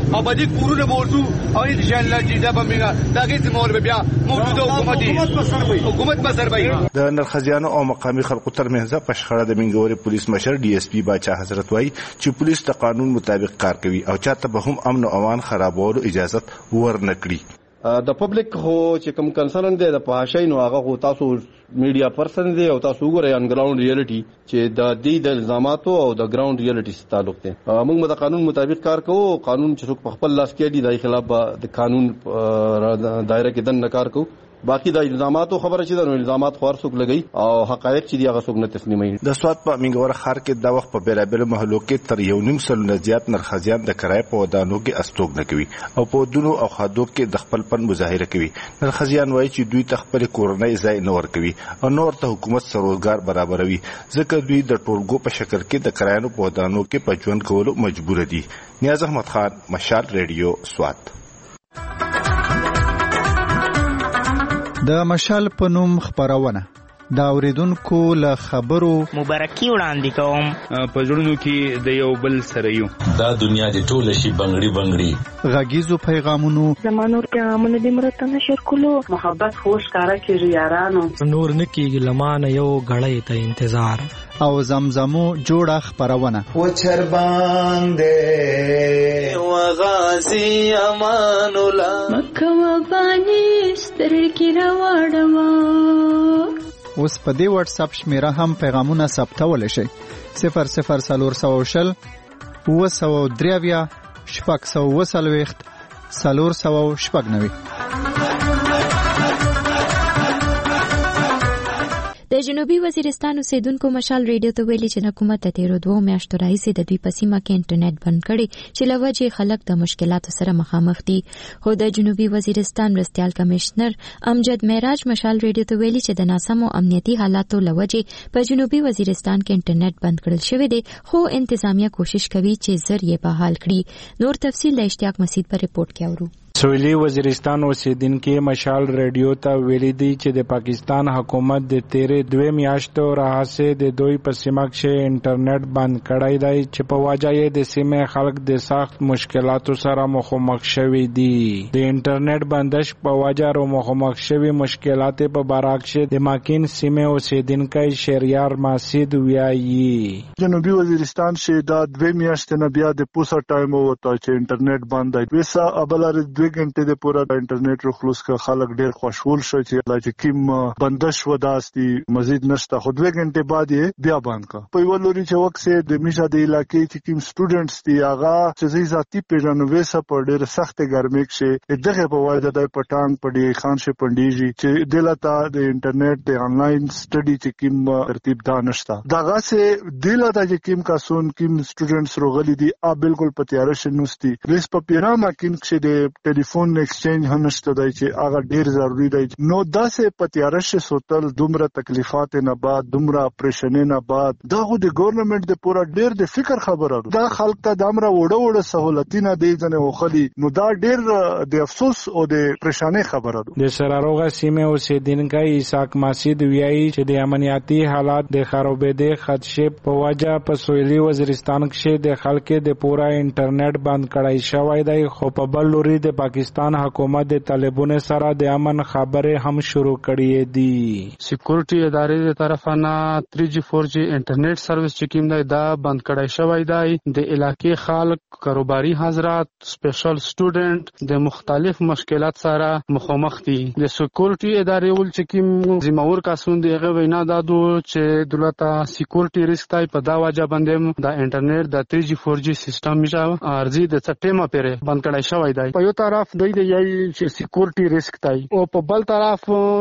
او باندې کورونه ورسو او ان شاء الله چې دا به دا کې مول بیا موجوده حکومت حکومت بسر وي. د نرخزیانو او مقامی خلکو ترمنځ په شخړه د منګوري پولیس مشر ډي اس پي باچا حضرت وایي چې پولیس د قانون مطابق کار کوي او چاته به هم امن او امان خرابولو اجازه ورنکړي. د پبلک خو چې کوم کنسرن دی د پاشای نو هغه خو تاسو میډیا پرسن دی او تاسو وګورئ ان ګراوند ریالټي چې د دې د الزاماتو او د ګراوند ریالټي سره تعلق دی. موږ د قانون مطابق کار کوو. قانون چې څوک په خپل لاس کې دی د خلاف د قانون دایره کې دنه کار کوو. باقي د الزاماتو خبره چې د الزامات خور څوک لګي او حقایق چې دی هغه څوک نه تسلیموي. د سواد په منګور خار کې د وخت په بیلابل محلو کې تر یو نیم سل نه زیات نرخزیان د کرای په ودانو کې استوګ نه کوي او په دونو او خادو کې د خپل پن مظاهره کوي. نرخزیان وایي چې دوی تخپل کورنۍ ځای نه ور کوي او نور ته حکومت سره روزګار برابروي ځکه دوی د ټولګو په شکل کې د کرایانو په ودانو کې په ژوند کولو مجبور دي. نیاز احمد خان، مشال ریډیو، سواد. د مشال په نوم خبرونه دا اوریدونکو له خبرو مبارکي وړاندې کوم. په ژوندو کې د یو بل سره یو دا دنیا د ټوله شي بنگړي بنگړي غږیزو پیغامونو زمانور پیغامونه د مرته نشر کولو محبت خوش کارا کې یارانو نور نکیږي لمانه یو غړې ته انتظار او زمزمو جوړه خبرونه و چر باندې و غازی امان الله مکه و باندې سترګې راوړم. اوس په دې واتس اپ شمیره هم پیغامونه ثبتول شي. صفر صفر سلور سو شل و سو دریویا شپږ سو وسلويخت سلور سو شپږ نوي. د جنوبي وزیرستان اوسیدونکو مشال ریډیو ته ویلي چې حکومت د تیرو دوه میاشتو راهیسې د دوی په سیمه کې انټرنیټ بند کړی چې له وجې خلک د مشکلاتو سره مخامخ دي. خو د جنوبي وزیرستان مرستیال کمشنر امجد معراج مشال ریډیو ته ویلي چې د ناسمو امنیتي حالاتو له وجې په جنوبي وزیرستان کې انټرنیټ بند کړل شوی دی خو انتظامیه کوشش کوي چې زر یې بحال کړي. نور تفصیل د اشتیاق مسعود په ریپورت کې اورو. سویلی وزیرستان اوسیدونکو مشال ریډیو ته ویلي دي چې د پاکستان حکومت د تیرې دوه میاشتو راهیسې د دوی په سیمه کې انټرنیټ بند کړی دی چې په وجه یې د سیمې خلک د سخت مشکلاتو سره مخامخ شوي دي. د انټرنیټ بندش په وجه رو مخامخ شوي مشکلات په باره کې د ماکین سیمې اوسیدونکو شهریار ماسید ویایي. جنوبي وزیرستان شه دا دوه میاشتې نه بیا د پوسا ټایم وته چې انټرنیټ بند دی. وسه ابلار دوه غنټه د پورا انټرنیټ رو خلاص ک خلک ډیر خوشحال شو چې لا چې کیم بندش وداستی مزید نشته خو دوه غنټه بعد یې بیا بند کا. په یو لوري چې وخت سه د میشا د علاقې چې کیم سټوډنټس دی هغه چې ذاتی پیژنوي سره په ډیر سخت ګرمي کې دغه په وایي د پټان پډي خان شه پنديجي چې دلته د انټرنیټ د انلاین سټډي چې کیم ترتیب دا نشته دغه سه دلته چې کیم کا سون کیم سټوډنټس روغلي دي ا بالکل په تیار شنوستي ریس په پیرامه کین چې د ټلیفون ایکسچینج هنشته دی چې هغه ډیر ضروری دی. نو داسې پتیارش سوتل دومره تکلیفات نه بعد دومره اپریشن نه بعد دا خو د ګورنمنت د پورا ډیر د فکر خبره ده. دا خلک ته دمره وړه وړه سہولتونه دی ځنه وخلی نو دا ډیر د افسوس او د پریشانی خبره ده. د سراروغه سیمه اوسیدونکو اسحاق ماسید ویایي چې د امنیتي حالات د خرابېدو خدشه په وجه په سویلي وزیرستان کې د خلکو د پورا انټرنیټ بند کړای شوی دی. خو په بل لوري د پاکستان حکومت د طالبانو سره د امن خبرې هم شروع کړې دي. سکیورټي ادارې د طرفانه تھری جی فور جی انټرنیټ سرویس چې کوم دی دا بند کړای شوی دی. د علاقې خلک کاروباري حضرات سپیشل سټوډنټ د مختلف مشکلات سره مخامخ دي. د سکیورټي ادارې ول چې کوم ذمہور کسان دی هغه وینا دادو چې دولت سکیورټي ریسک تای په دا وجه باندې د انټرنیټ د تھری جی فور جی سیستم میشه ارزي د چټیمه پیره بند کړای شوی دی. په یو طرف دوی د یی چې سکیورټي ریسک تای او په بل طرف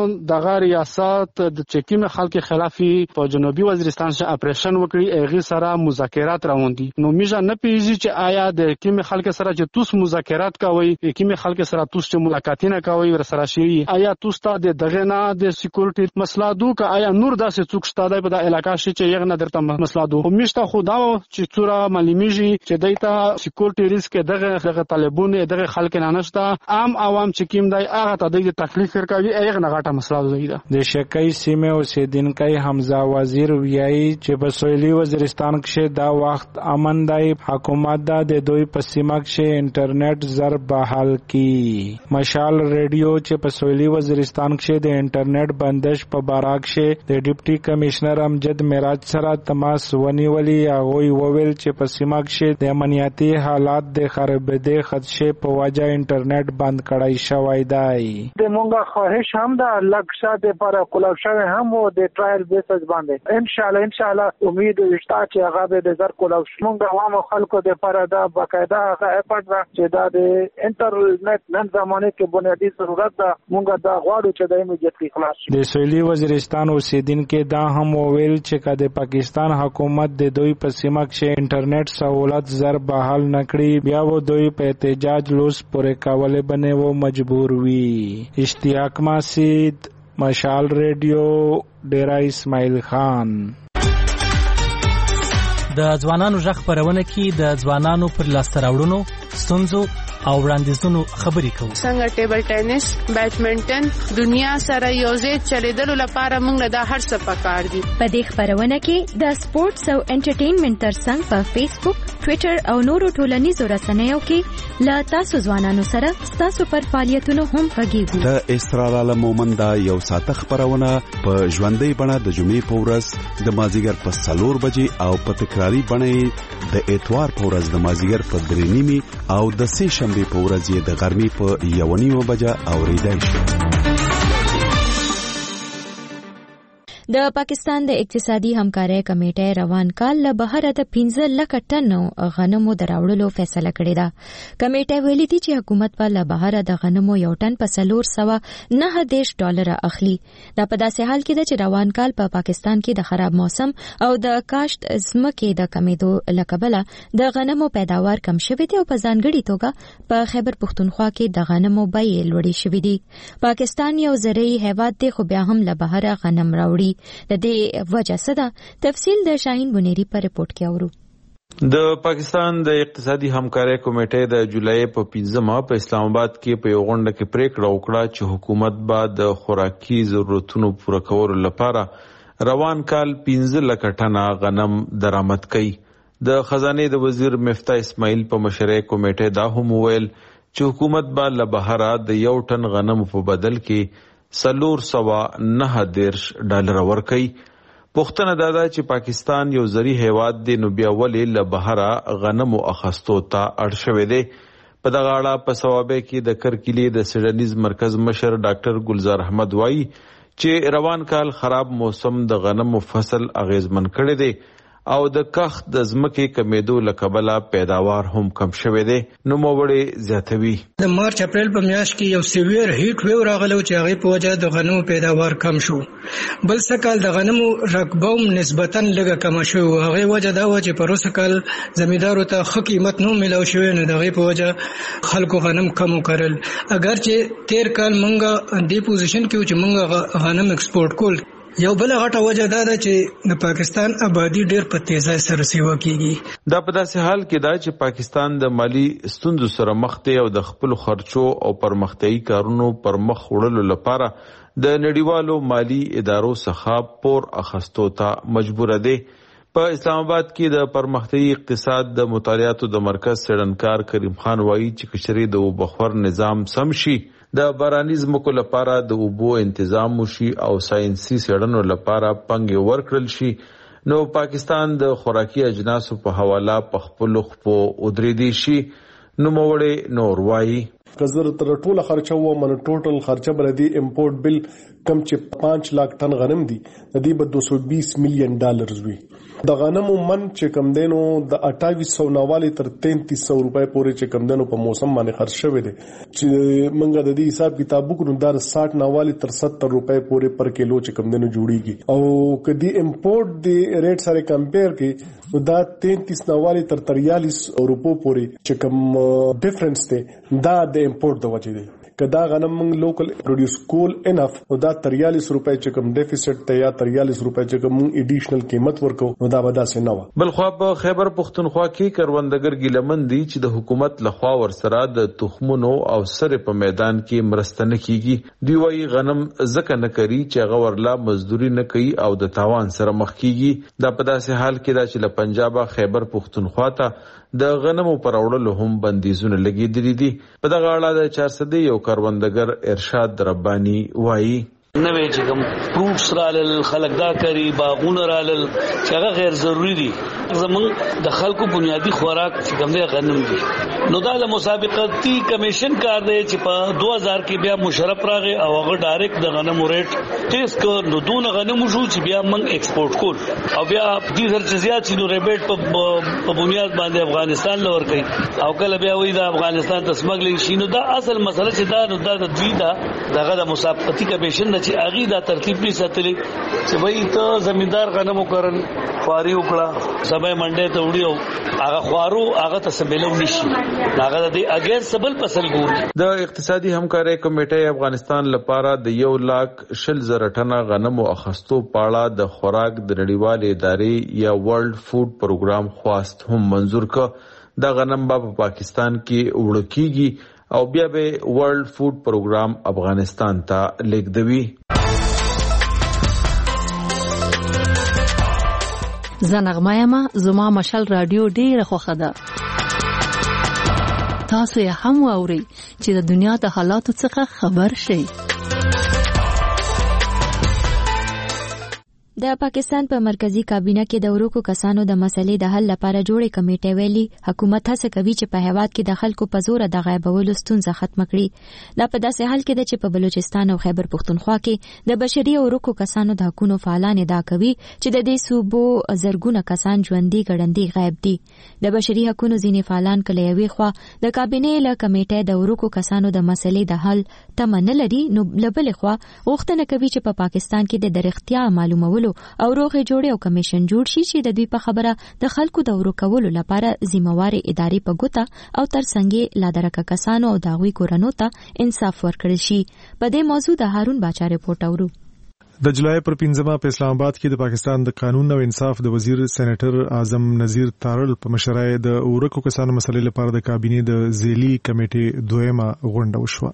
د غیر ریاست د چکیم خلک خلافي په جنوبي وزیرستان څخه اپریشن وکړي هغه سره مذاکرات روان دي. نو میجا نه پیږي چې آیا د کیم خلک سره چې توس مذاکرات کوي کیم خلک سره توس چې ملاقاتونه کوي ور سره شي آیا توس ته د دغه نه د سکیورټي مسله دوه آیا نور داسې څوک شته په د علاقې شي چې یغ نه درته مسله دوه میشته خدا چې څوره معلومیږي چې دایته سکیورټي ریسک دغه دغه طالبونه دغه خلک نه نشته. عام عوام چې کیم دی هغه ته د تکلیف ورکوي، هغه نه غټه مسله ده. د شکی سیمه اوسیدونکي حمزه وزیر ویایي چې په سویلي وزیرستان کې دا وخت امن دی. حکومت دا د دوی په سیمه کې انټرنیټ زر بحال کی. مشال ریډیو چې په سویلي وزیرستان کې د انټرنیټ بندش په باره کې د ډیپټي کمشنر امجد معراج سره تماس ونیولي. هغوی وویل چې په سیمه کې د امنیتي حالات د خرابېدو خدشه په وجه انټرنیټ بند کړای شوی دی. د مونږه خواهش هم ده لکه د پر کولاب شوی هم و د ټرایل بیسز باندې ان شاء الله ان شاء الله امید شته چې هغه به د زر کولاب مونږ عوام خلکو د پر دا باقاعده هغه اپټ را چې دا د انټرنیټ نن زمانه کې بنیادی ضرورت ده. مونږ دا غواړو چې د ایمیډیټلی خلاص شي. د سویلي وزیرستان اوسیدونکو دا هم وویل چې د پاکستان حکومت د دوی په سیمه کې انټرنیټ سہولت زر بحال نکړي بیا و دوی په احتجاج لوس پورې کولې بنه و مجبور وي. اشتیاق ماسید، مشال ریډیو، ډیرا اسماعیل خان. د ځوانانو ژغ خپرونه کې د ځوانانو پر لاسته راوړنو، ستونزو او وړاندیزونو خبرې کوو. څنګه ټیبل ټینس، بیډمنټن دنیا سره یوځای چلیدلو لپاره موږ دا هر څه پکار دي. په دې خبرونه کې د سپورتس او انټرټینمنټ ترڅنګ په فیسبوک، ټوئیټر او نورو ټولنیزو رسنیو کې لا تاسو ځوانانو سره تاسو پر فعالیتونو هم غږیږو. د اسرار عالم مومند یو ساعت خبرونه په ژوندۍ بڼه د جمعې په ورځ د مازیګر په څلور بجې او په تکراری بڼه د اتوار په ورځ د مازیګر په درې نیمې او د سه شنبې په ورځ یې د غرمې په یو نیمه بجه اوریدای شي. د پاکستان د اقتصادي همکارۍ کمیټې روان کال له بهر د پنځه لکه ټنو غنمو د راوړلو فیصله کړې ده. کمیټې ویلي دي چې حکومت په له بهر د غنمو یو ټن په څلور سوه نهه دېرش ډالره اخلي. دا په داسې حال کې ده چې روان کال په پا پاکستان کې د خراب موسم او د کاشت ځمکې د کمیدو له کبله د غنمو پیداوار کم شوی دی او په ځانګړې توګه په خیبر پښتونخوا کې د غنمو بیې لوړې شوې دي. پاکستان یو زرعي هیواد دی خو بیا هم له بهر غنم راوړي. د دې وجه څه ده؟ تفصیل د شاهین بنيري په رپورت کې اورو. د پاکستان د اقتصادي همکارۍ کمیټې د جولای په پنځمه په اسلام آباد کې په یو غونډه کې پریکړه وکړه چې حکومت به د خوراکي ضرورتونو پوره کولو لپاره روان کال پنځه لکه ټنه غنم درآمد کړي. د خزانه د وزیر مفتاح اسماعیل په مشرۍ کمیټې دا هم وویل چې حکومت به له بهره د یو ټن غنم په بدل کې سلور سوا نه دیرش ډالر ورکړي. پوښتنه دا ده چې پاکستان یو زرعي هیواد دی نو بیا ولې له بهره غنمو اخیستو ته اړ شوی دی. په دغه اړه په صوابه کې د کرکیلې د سیډنیز مرکز مشر ډاکټر ګلزار احمد وایي چې روان کال خراب موسم د غنمو فصل اغیزمن کړی دی او د کښت د ځمکې کمیدو له کبله پیداوار هم کم شوی دی. نوموړی زیاتوي د مارچ اپریل په میاشت کې یو سیویر هیټ ویو راغلی چې هغې په وجه د غنمو پیداوار کم شو. بل څه کال د غنمو رقبه هم نسبتا لږه کمه شوې وه. هغې وجه دا وه چې پروسه کال زمیندارو ته ښه قیمت نه میلاو شوی نو د هغې په وجه خلکو غنم کم وکرل. اگر چې تیر کال موږ دې پوزیشن کې و چې موږ غنم ایکسپورټ کول. یو بل غټه وجه دا ده چې د پاکستان آبادی ډیر په تیزۍ سره سیوا کیږي. دا په داسې حال کې دا چې پاکستان د مالی ستونزو سره مخ دی او د خپل خرچو او پرمختیايي کارونو پر مخ وړلو لپاره د نړیوالو مالی ادارو څخه پور اخیستو ته مجبور دی. په اسلام آباد کې د پرمختیايي اقتصاد د مطالعاتو د مرکز څېړنکار کریم خان وایي چې کشري د وبخور نظام سم شي، د باراني ځمکو لپاره د اوبو تنظیم وشي او ساينسي څېړنو لپاره پنګې ورکړل شي نو پاکستان د خوراکي اجناسو په حواله په خپلو خپو ودرېدی شي. نوموړی نور وایي که زه تر ټوله خرچه ومنه ټوټل خرچه به د امپورټ بل کم چې پانچ لاک ټن غنم دي د دې به دو سو بیس میلیون ډالرز وي. د غنمو من چې کم دینو د اٹھائیس سو نوالی تر تینتیس سو روپے پورې چې کم دینو په موسم باندې خرچ شوی دی چې منګه د دې حساب کتاب وکړو دا ساٹھ نوالی تر ستر روپے پورې پر کیلو چې کم دینو جوړیږي او کدی امپورټ دی ریټ سره کمپیر کې نو دا تینتیس نوالی تر تریالیس روپو پورې چې کم ډیفرنس دی دا د امپورټ د وجې دی. کدا غنم موږ لوکل پروډوس کول انف او دا تریالیس روپۍ چې کوم ډیفیسټ ته یا تریالیس روپۍ چې کوم ایډیشنل قیمت ورکو نو دا ودا سه نه و. بل خو په خیبر پختونخوا کې کروندګر ګیلمن دي چې د حکومت لخوا ورسره د تخمونو او سره په میدان کې مرستنه کیږي. دی وايي غنم زکه نه کوي چې هغه ورلا مزدوري نه کوي او د تاوان سره مخ کیږي. دا په داسې حال کې دا چې له پنجاب خیبر پختونخوا ته د غنمو پر وړلو هم بندیزونه لګیدلي دي. په دغه اړه د چار سدې یو کروندګر ارشاد ربانی وایي نوې چې کوم فروټس رالل خلک دا کوي باغونه رالل چې هغه غیر ضروری دي. زمونږ د خلکو بنیادی خوراک چې کوم دی غنم دي. نو دا له مسابقتي کمیشن کار دی چې په دو هزار کې بیا مشرف راغی او هغه ډایرکټ د غنمو ریټ ټیس کړ. نو دونه غنم شو چې بیا موږ ایکسپورټ کول او بیا دې سره چې زیات شي نو ریبیټ په بنیاد باندې افغانستان لور کوي او کله بیا وایي دا افغانستان ته سمګلینګ شي. نو دا اصل مسله چې دا نو دا د دوی دا دغه د مسابقتي کمیشن چې اغي دا ترتیب نه ساتلی چې وای ته زمیندار غنمو کرن خواري وکړه سبا منډه ته وړیو هغه خوارو هغه ته سبلو نشي هغه د اګر سبل فصل ګور. د اقتصادي همکارۍ کمیټې افغانستان لپاره د یو لاک شل زره ټنه غنمو اخستو پاړه د خوراک د نړیوال ادارې یا ورلد فود پروګرام خواست هم منزور ک. دا غنم په پا پاکستان کې وړل کیږي او بیا به ورلد فود پروګرام افغانستان ته لیږدوي. زنغمایما زما مشال رادیو ډیره خوښه ده. تاسو یې هم واورئ چې د دنیا د حالاتو څخه خبر شئ. د پاکستان په مرکزی کابینه کې د ورکو کسانو د مسلې د حل لپاره جوړې کمیټې ویلي حکومت هڅه کوي چې په هیواد کې د خلکو په زور د غیبولو ستونزه ختم کړي. دا په داسې حال کې ده چې په بلوچستان او خیبر پختونخوا کې د بشري او ورکو کسانو د حقوقو فعالان ادعا کوي چې د دې صوبو زرګونه کسان ژوندي ګړندي غایب دي. د بشري حقوقو ځینې فعالان کله یوې خوا د کابینې له کمیټې د ورکو کسانو د مسلې د حل تمه نه لري، نو له بلې خوا غوښتنه کوي چې په پاکستان کې د درختیا معلومولو او روغې جوړې او کمیشن جوړ شي چې د دوی په خبره د خلکو د ورکولو لپاره ذمہوار ادارې په ګوته او ترڅنګ لادرکه کسانو او داغوي کورنو ته انصاف ورکړل شي. په دې موضوع د هارون باچا رپورټ اورو. د جولای پر پنځمه په اسلام آباد کې د پاکستان د قانون او انصاف د وزیر سېنیټر اعظم نذیر تارل په مشرۍ د ورکو کسانو مسلې لپاره د کابینې د ذیلی کمیټې دویمه غونډه وشوه.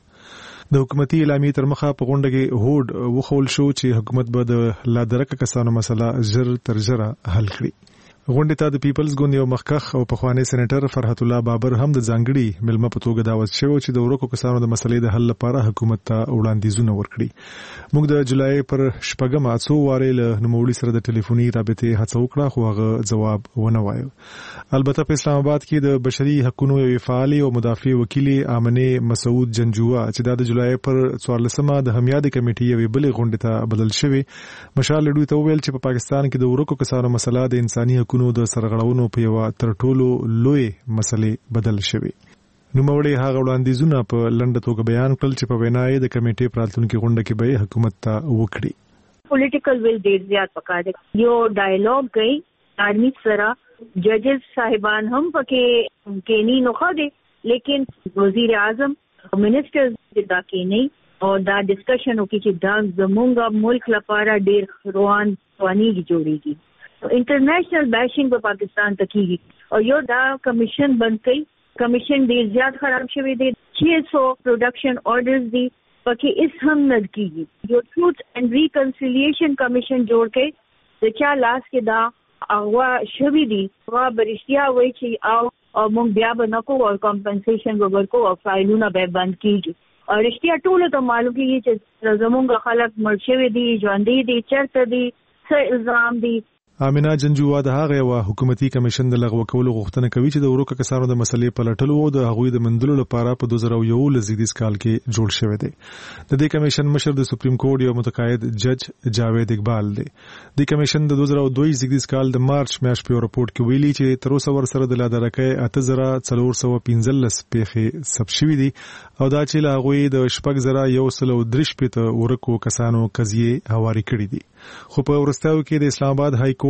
د حکومتي اعلامیې تر مخه په غونډه کې هوډ وخول شو چې حکومت به د لادرکه کسانو مسله ژر تر ژره حل کړي. غونډې ته د پیپلز ګوند یو مخکخ او پخوانی سېنیټر فرحت الله بابر هم د ځانګړي ملمه په توګه دعوت شوی چې د ورکو کسانو د مسلې د حل لپاره حکومت ته وړاندیزونه ورکړي. موږ د جولای پر شپږمه څو وارې له نوموړي سره د ټلیفوني رابطې هڅه وکړه خو هغه جواب ونه وایو. البته په اسلام آباد کې د بشري حقوقو یو فعال او مدافع وکیل آمنه مسعود جنجوا چې د جولای پر څوارلسمه د همیادې کمیټې یوې بلې غونډې ته بدل شوی مشال لډوي ته ویل چې په پاکستان کې د ورکو کسانو مسله د انساني حقوقو د سرغړونو په یو تر ټولو لوی مسلې بدل شوی. نو موري هغه وړاندیزونه په لنډه توګه بیان کړل چې په وینا یې د کمیټې پراتلونکو غونډه کې به حکومت ته وکړي. پولیټیکل ویل ډیر زیات پکار دی. یو ډایالوګ کوي آرمی سره ججز صاحبان هم پکې کې نه نو خو دي لیکن وزیر اعظم منسٹرز دا کې نه او دا ډسکشن وکړي چې دا زمونږ ملک لپاره ډیر روان رواني جوړيږي. انټرنیشنل بیشنګ په پاکستان ته کیږي او یو دا کمیشن بند کړي. کمیشن ډیر زیات خراب شوی دی. چھ سو پروډکشن آرډرز دي پکې اس هم نه کیږي. یو ټروت اینڈ ریکنسیلیشن کمیشن جوړ کړي چې چا لاس کې دا اغوا شوی دی وا برشتیا وای چې او او مونږ بیا به نکو او کمپنسیشن ورکو او فایلونه به بند کیږي. او رښتیا ټول ته معلوم کیږي چې زمونږ خلک مړ شوی دي ژوندۍ دي چرته دي څه الزام دي. امینه جنجوا د هغه یو حکومتي کمیشن د لغوه کولو غوښتنه کوي چې د ورکو کسانو د مسلې په لټلو او د هغوی د مندلو لپاره په دوه زره یو لزیدیس کال کې جوړ شوی دی. د دې کمیشن مشر د سپریم کورټ یو متقاعد جج جاوید اقبال دی. د کمیشن د دوه زره دوه لزیدیس کال د مارچ میاشتې په رپورت کې ویلي چې تر اوسه ور سره د لادرکې اته زره څلور سوه پنځلس پیښې ثبت شوې دي او دا چې له هغوی د شپږ زره یو سل درې شپېته ورکو کسانو قضیې هواري کړې دي. خو په ورستیو کې د اسلام آباد های کورټ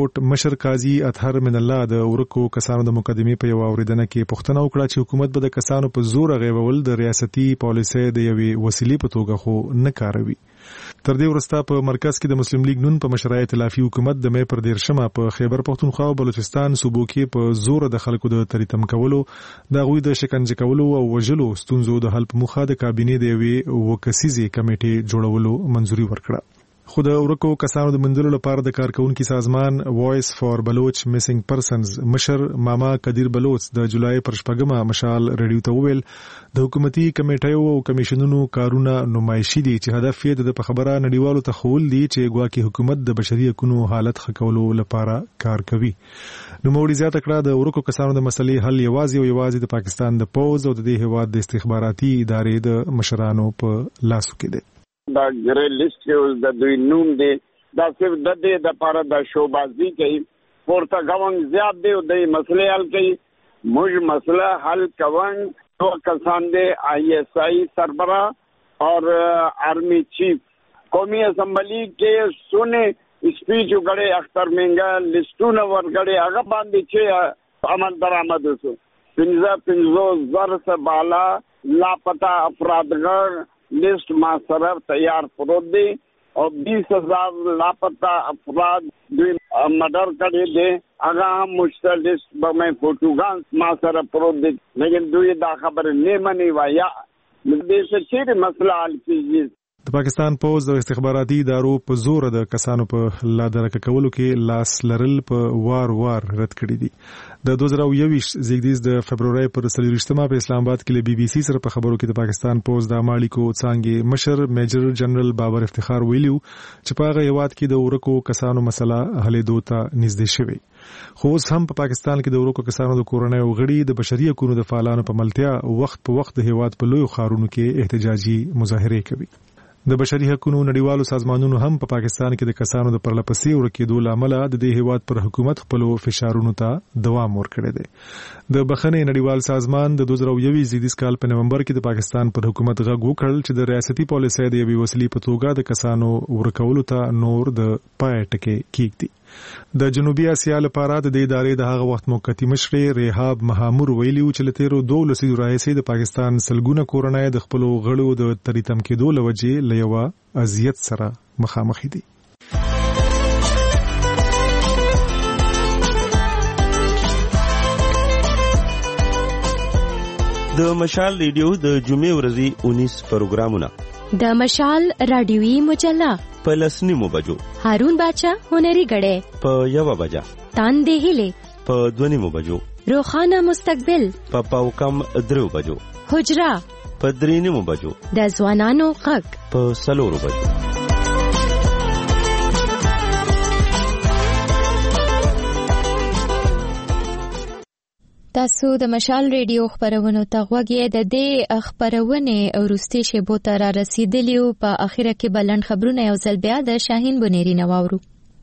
کورټ مشر قاضي اطهر من الله د ورکو کسانو د مقدمې په یو اوریدنه کې پوښتنه وکړه چې حکومت به د کسانو په زور غیبول د ریاستي پالیسۍ د یوې وسیلې په توګه خو نه کاروي. تر دې وروسته په مرکز کې د مسلم لیگ نون په مشرۍ ائتلافي حکومت د مې پر دیرشمه په خیبر پختونخوا او بلوچستان صوبو کې په زور د خلکو د تریتم کولو د غوي د شکنجه کولو او وژلو ستونزو د حل په مخه د کابینې د یوې وکسیزي کمیټې جوړولو منځوري ورکړه. خو د ورکو کسانو د منځلو لپاره د کارکونکو سازمان وایس فار بلوچ میسنګ پرسنز مشر ماما قدیر بلوچ د جولای پر شپږمه مشال ریډیو ته وویل د حکومتي کمیټو او کمیشنونو کارونه نمایشي دي چې هدف یې د خبره نړیوالو ته خول دي چې ګواکې حکومت د بشري حقوقو حالت ښه کولو لپاره کار کوي. نو موږ زیاته کړه د ورکو کسانو د مسلې حل یوازې او یوازې د پاکستان د پوز او د دې هیواد د استخباراتي ادارې د مشرانو په لاسو کې دي. دا ګری لیست اوس د دوی نوم دی دا صرف د دې د لپاره د شوبازي کوي پورته غوڼ زیات دی او د مسلې حل کوي. موږ مسله حل کوون دو کسان دی آئی ایس آئی سربراہ اور آرمی چیف قومی اسمبلی کې سونه سپیچ وکړي اختر منګل لیستونه ورکړي هغه باندې چې عمل درآمد وسو پنځه پنځه زر سے بالا لاپتا افرادګر list में सरर तैयार फरोद दे और बीस हजार लापता अफराद मर्डर करे दे अगर हम मुश्किल लिस्ट में फोटोगांस में सरर फरोद दे लेकिन दुई दा खबर नहीं मनी वाया देश से मसला हल कीजिए. د پاکستان پوز د استخباراتي ادارو په زور د کسانو په لادرکه کولو کې لاس لرل په وار وار رد کړی دي. د دوه زره یوویشت زیږدیز د فبرवरी پر څلوېښتمه په اسلام آباد کې له بي بي سي سره په خبرو کې د پاکستان پوز د مالیکو څانګې مشر میجر جنرال بابر افتخار ویلیو چې په هغه هیواد کې د ورکو کسانو مسله حلېدو ته نږدې شوی. خو اوس هم په پاکستان کې د ورکو کسانو د کورنۍ او غړي د بشري حقوقو د فعالانو په ملتیا وخت په وخت د هیواد په لوی خارونو کې احتجاجي مظاهره کوي. د بشري حقوقو نړیوالو سازمانونو هم په پاکستان کې د کسانو د پرلپسې ورکېدو لامل د دې هیواد پر حکومت خپل فشارونو ته دوام ورکړی دی. د بخښنې نړیوال سازمان د دوه زره یوویشت زیږدیز کال په نومبر کې د پاکستان پر حکومت غږ وکړ چې د ریاستي پالیسۍ د یوې وسیلې په توګه د کسانو ورکولو ته نور د پای ټکی کېږدي. د جنوبي اسیا لپاره د دې ادارې د هغه وخت موقتی مشر ریحاب مهامور ویلیو چې له تیرو دوه لسیزو راهیسې د پاکستان سلګونه کورنۍ د خپلو غړو د تریتم کېدو له وجې له یوه اذیت سره مخامخ دي. د مشال ریډیو د جمعې ورځې اونیس پروګرامونه د مشال رادیوي مجله په لسنیمو بجو هارون باچا هنري غړې په یو بجا تاندې هلي په دونیمو بجو روخانه مستقبل په پاو کم درو بجو حجرا په درینیمو بجو د ځوانانو غږ په سلورو بجو. تاسو د مشال ریډیو خبرونو ته غوږی د دې خبرونه وروستي شیبو ته را رسیدلیو په اخیره کې بلند خبرونه یو ځل بیا د شاهین بنيري نواورو.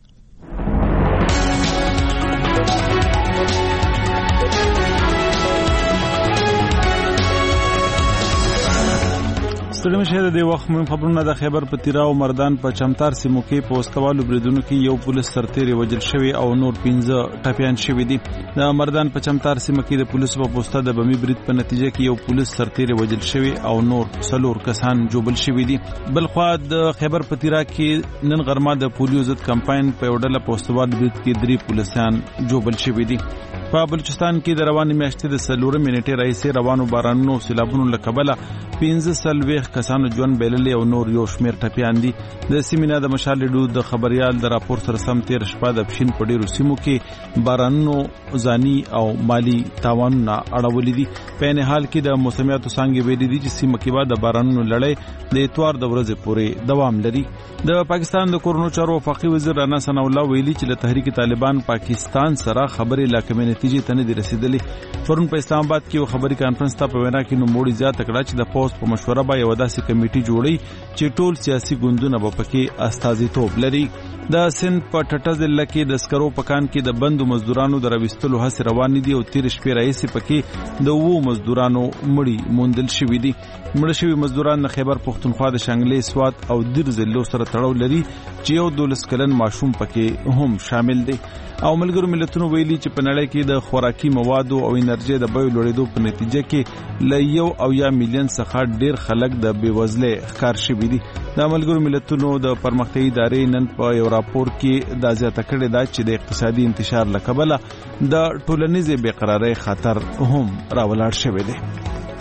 ستړي مشه د وخت مهم خبرونه د خیبر پتیرا او مردان په چمتار سیمو کې په وسکوالو بریدونو کې یو پولیس سرتیری وژل شوی او نور پنځه ټپيان شوی دي. د مردان په چمتار سیمو کې د پولیسو په پوسټه د بمی برید په نتیجه کې یو پولیس سرتیری وژل شوی او نور څلور کسان جوبل شوی دي. بل خو د خیبر پتیرا کې نن غرمه د پولیو ضد کمپاین په وډله پوسټوال برید کې درې پولیسان جوبل شوی دي. په بلوچستان کې د رواني میاشتې د سلورم منټې راځي روانو بارانونو سیلابونو لکبله پنځه سلويخ کسانو ژوند بیللې او نور یو شمیر ټپيان دي. د سیمینه د مشال ډو د خبريال د راپور سره سم تیر شپه د پښین په ډیرو سیمو کې بارانونو ځاني او مالی تاوانونه اړولې دي. په نه حال کې د موسمیاتو څنګه ویلي دي چې سیمه کې بعد د بارانونو لړۍ د اتوار د ورځې پورې دوام لري. د پاکستان د کورونو چارو وفاقي وزیر رانا ثنا الله ویلي چې له تحریک طالبان پاکستان سره خبرې لا کومې نتیجې ته نه دي رسیدلې. پرون په اسلام آباد کې یو خبري کانفرنس ته په وینا کې نو موړي زیات کړه چې د پوسټ په مشوره به یو داسې کمیټي جوړي چې ټول سیاسي ګوندونه به پکې استازیتوب لري. د سند په ټټه ضلع کې د سکرو پکان کې د بندو مزدورانو د راوستلو هڅې روانې دي او تیر شپې راهیسې پکې د اوو مزدورانو مړي موندل شوي دي. مړه شوي مزدوران د خیبر پښتونخوا د شانګلې، سوات او دیر ضلعو سره تړاو لري چې یو دولس کلن ماشوم پکې هم شامل دی. او ملګرو ملتونو ویلي چې په نړۍ کې د خوراکي موادو او انرژي د بیو لوړېدو په نتیجه کې له یو او یا میلیون څخه ډیر خلک د بېوزلۍ ښکار شوي دي. د ملګرو ملتونو د پرمختیایي ادارې نن په یو راپور کې دا زیاته کړې ده چې د اقتصادي انتشار له کبله د ټولنیزې بېقرارۍ خطر هم راولاړ شوی دی.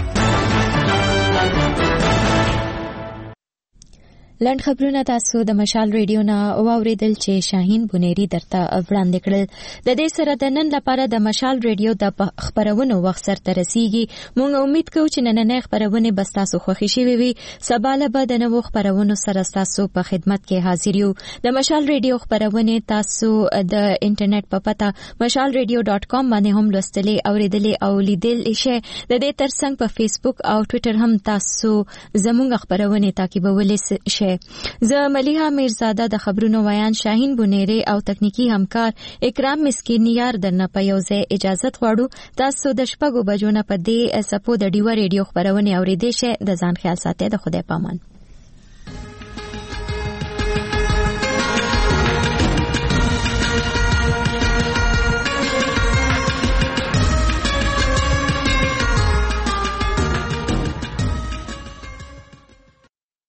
لنډ خبرونه تاسو د مشال ریډیو نه واوریدل چې شاهین بونيري درته وړاندې کړل. د دې سره د نن لپاره د مشال ریډیو د خبرونو وخت سره رسیږي. موږ امید کوو چې نننې خبرونه به تاسو خوښ شي وي. سبا له به د نوو خبرونو سره تاسو په خدمت کې حاضر یو. د مشال ریډیو خبرونه تاسو د انټرنیټ په پتا مشال ریډیو ډاټ کام باندې هم لوستلې اوریدلې او لیدل شي. د دې ترڅنګ په فیسبوک او ټوئیټر هم تاسو زموږ خبرونه تعقیبولای شئ. زه ملیحه میرزاده د خبرونو ویان شاهین بونيري او تکنیکی همکار اکرام مسکینیار درنه په یو ځای اجازه غواړو. تاسو د شپږو بجو نه په دې سپو د ډیو ریډیو خبرونه اوریدئ شئ. د ځان خیال ساتئ. د خدای پامان.